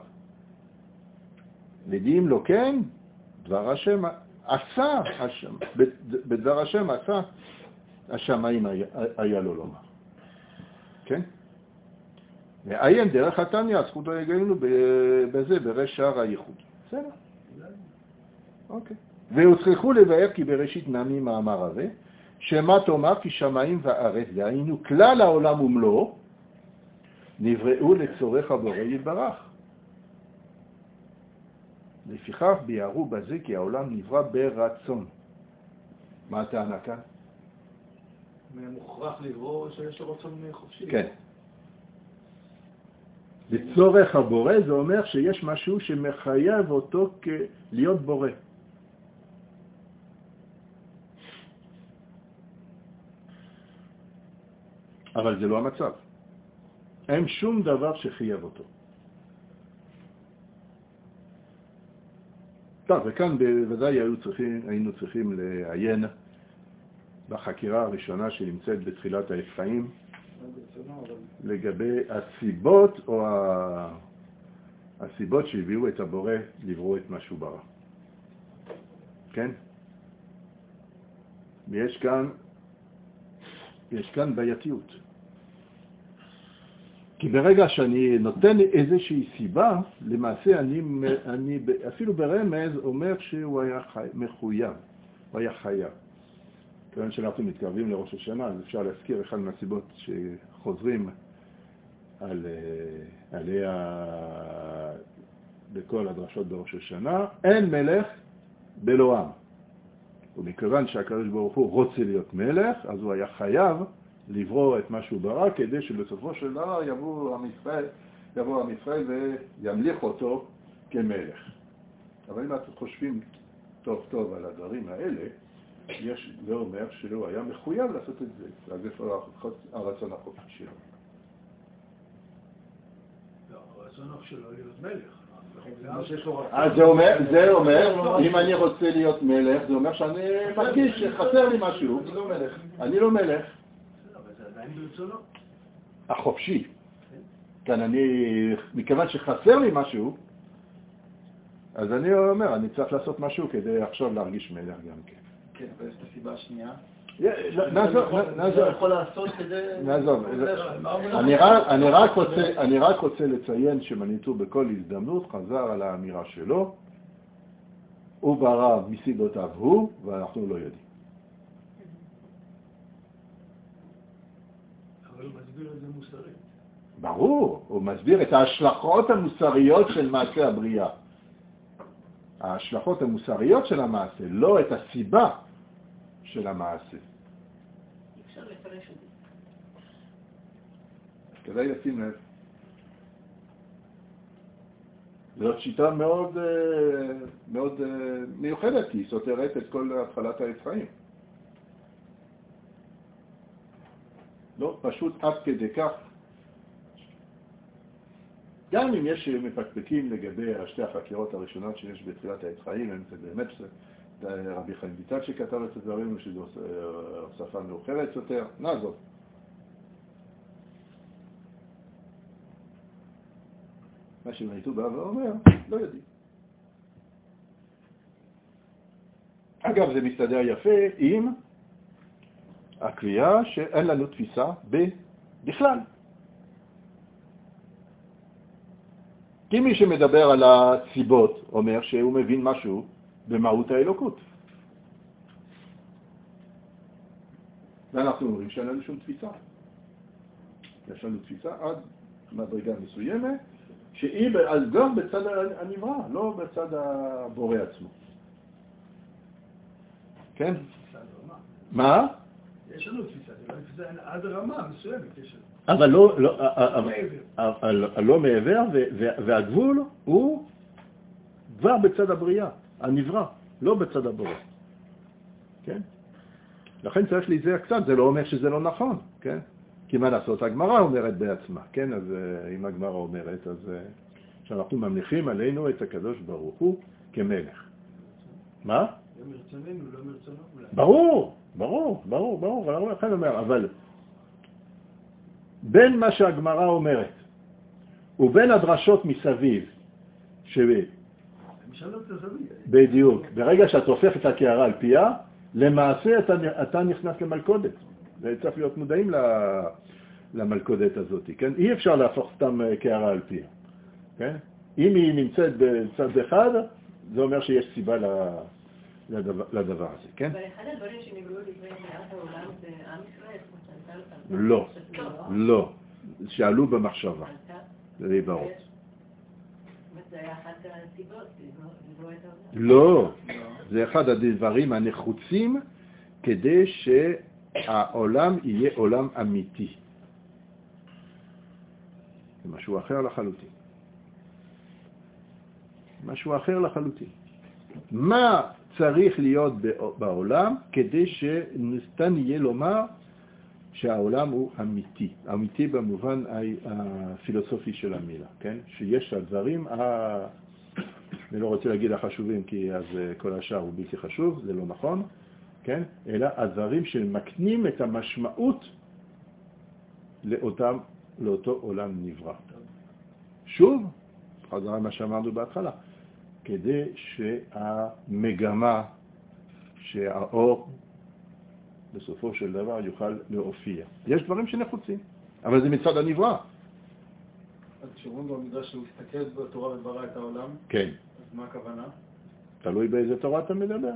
A: ודעים לו כן, דבר השם עשה, השם, בדבר השם עשה, השמיים היה לו לומר. כן? ועיין דרך התניא, זכותו יגענו בזה, ברש שער הייחוד. בסדר? אוקיי. והוצרכו לבאר כי בראשית נמי מאמר הזה, שמה תאמר כי שמיים וארץ, דהיינו כלל העולם ומלואו, נבראו לצורך הבורא יתברך. לפיכך ביארו בזה כי העולם נברא ברצון. מה הטענה כאן?
E: מוכרח לברוא שיש לו רצון חופשי.
A: כן. לצורך הבורא זה אומר שיש משהו שמחייב אותו להיות בורא. אבל זה לא המצב. אין שום דבר שחייב אותו. טוב, וכאן בוודאי היינו צריכים, היינו צריכים לעיין בחקירה הראשונה שנמצאת בתחילת האפרים, לגבי הסיבות או הסיבות שהביאו את הבורא לברוא את מה שהוא ברא. כן? ויש כאן, יש כאן בעייתיות. כי ברגע שאני נותן איזושהי סיבה, למעשה אני, אני אפילו ברמז אומר שהוא היה חי, מחויב, הוא היה חייב. כיוון שאנחנו מתקרבים לראש השנה, אז אפשר להזכיר אחד מהסיבות שחוזרים על, עליה בכל הדרשות בראש השנה, אין מלך בלא עם. ומכיוון שהקדוש ברוך הוא רוצה להיות מלך, אז הוא היה חייב לברוא את מה שהוא ברא, כדי שבסופו של דבר יבוא עם ישראל, יבוא עם ישראל וימליך אותו כמלך. אבל אם אתם חושבים טוב טוב על הדברים האלה, יש, זה אומר שהוא היה מחויב לעשות את זה. אז איפה הרצון החופשי שלו?
C: לא, הרצון שלו להיות מלך.
A: אז זה אומר, זה אומר, אם אני רוצה להיות מלך, זה אומר שאני מרגיש שחסר לי משהו.
E: אני לא מלך.
A: אני לא מלך.
C: אבל זה עדיין ברצונו.
A: החופשי. כאן אני, מכיוון שחסר לי משהו, אז אני אומר, אני צריך לעשות משהו כדי עכשיו להרגיש מלך גם כן.
E: כן, אבל יש את הסיבה השנייה.
A: נעזוב, נעזוב.
E: יכול לעשות כדי...
A: נעזוב. אני רק רוצה לציין שמניטו בכל הזדמנות חזר על האמירה שלו, הוא ברא מסיבותיו הוא, ואנחנו לא יודעים.
C: אבל הוא מסביר את זה מוסרית.
A: ברור, הוא מסביר את ההשלכות המוסריות של מעשה הבריאה. ההשלכות המוסריות של המעשה, לא את הסיבה של המעשה.
B: אפשר לפרש את זה.
A: כדאי לשים לב. זאת שיטה מאוד, מאוד מיוחדת, כי היא סותרת את כל התחלת היצרים. לא, פשוט עד כדי כך. גם אם יש מפקפקים לגבי שתי החקירות הראשונות שיש בתחילת היצרים, הם זה באמת רבי חיים ויטל שכתב את הדברים, שזו שפה מאוחרת יותר, נעזוב. מה שמניטו בא ואומר, לא יודעים. אגב, זה מסתדר יפה עם הקביעה שאין לנו תפיסה בכלל. כי מי שמדבר על הסיבות אומר שהוא מבין משהו במהות האלוקות. ואנחנו אומרים שאין לנו שום תפיסה. יש לנו תפיסה עד מדרגה מסוימת, שהיא גם בצד הנברא, לא בצד הבורא עצמו. כן? מה?
C: יש לנו תפיסה, זה עד רמה מסוימת יש לנו.
A: אבל לא, לא, לא מעבר, והגבול הוא כבר בצד הבריאה, הנברא, לא בצד הבורא. כן? לכן צריך להיזהר קצת, זה לא אומר שזה לא נכון, כן? כי מה לעשות, הגמרא אומרת בעצמה, כן? אז אם הגמרא אומרת, אז שאנחנו ממליכים עלינו את הקדוש ברוך הוא כמלך. מה?
C: לא מרצוננו, לא מרצונו אולי.
A: ברור, ברור, ברור, ברור, לכן אומר, אבל בין מה שהגמרא אומרת ובין הדרשות מסביב, בדיוק, ברגע שאתה הופך את הקערה על פיה, למעשה אתה, אתה נכנס למלכודת. וצריך להיות מודעים למלכודת הזאת, כן? אי אפשר להפוך סתם קערה על פיה, כן? אם היא נמצאת בצד אחד, זה אומר שיש סיבה לדבר, לדבר הזה, כן?
B: אבל אחד הדברים שנגלו לפני בריאת העולם זה עם ישראל.
A: לא, לא. שעלו במחשבה. זה ברור.
B: זה היה אחת הסיבות, לבוא את העולם.
A: לא, זה אחד הדברים הנחוצים כדי העולם יהיה עולם אמיתי. זה משהו אחר לחלוטין. משהו אחר לחלוטין. מה צריך להיות בעולם כדי שניתן יהיה לומר שהעולם הוא אמיתי? אמיתי במובן הפילוסופי של המילה, כן? שיש הדברים, ה... אני לא רוצה להגיד החשובים כי אז כל השאר הוא בלתי חשוב, זה לא נכון, כן? אלא הדברים שמקנים את המשמעות לאותם, לאותו עולם נברא. שוב, חזרה מה שאמרנו בהתחלה, כדי שהמגמה, שהאור בסופו של דבר יוכל להופיע. יש דברים שנחוצים, אבל זה מצד הנברא.
E: אז כשאומרים במדרש שהוא הסתכל בתורה וברא את העולם,
A: כן.
E: אז מה הכוונה?
A: תלוי באיזה תורה אתה מדבר.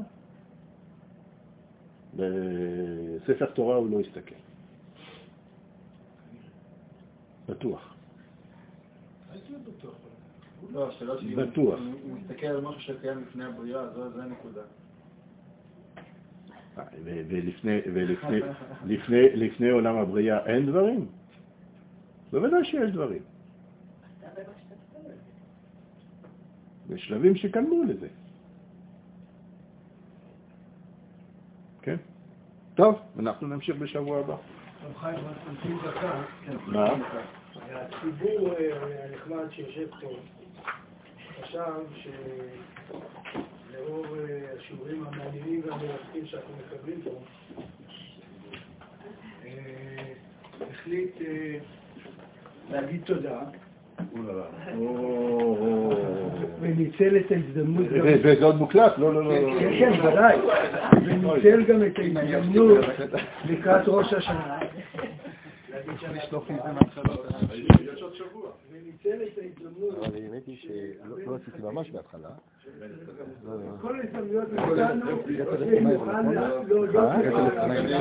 A: בספר תורה הוא לא הסתכל. בטוח.
E: לא, השאלה שהיא,
A: בטוח.
E: הוא מסתכל על משהו שקיים לפני הבריאה, זו הנקודה.
A: ולפני, ולפני, לפני, לפני עולם הבריאה אין דברים? בוודאי שיש דברים. בשלבים שקדמו לזה. כן? טוב, אנחנו נמשיך בשבוע הבא.
C: רב חיים, נמשיך דקה.
A: מה?
C: הציבור הנחמד שיושב פה חשב שלאור השיעורים המעניינים והמרתקים שאנחנו מקבלים פה, החליט להגיד תודה וניצל את ההזדמנות גם...
A: וזה עוד מוקלט? לא, לא, לא.
C: כן, כן, ודאי. וניצל גם את ההזדמנות לקראת ראש השנה. וניצל את ההזדמנות...
D: אבל האמת היא שלא עשיתי ממש בהתחלה.
C: כל ההזדמנויות נתנו, ומוכן להודות לך.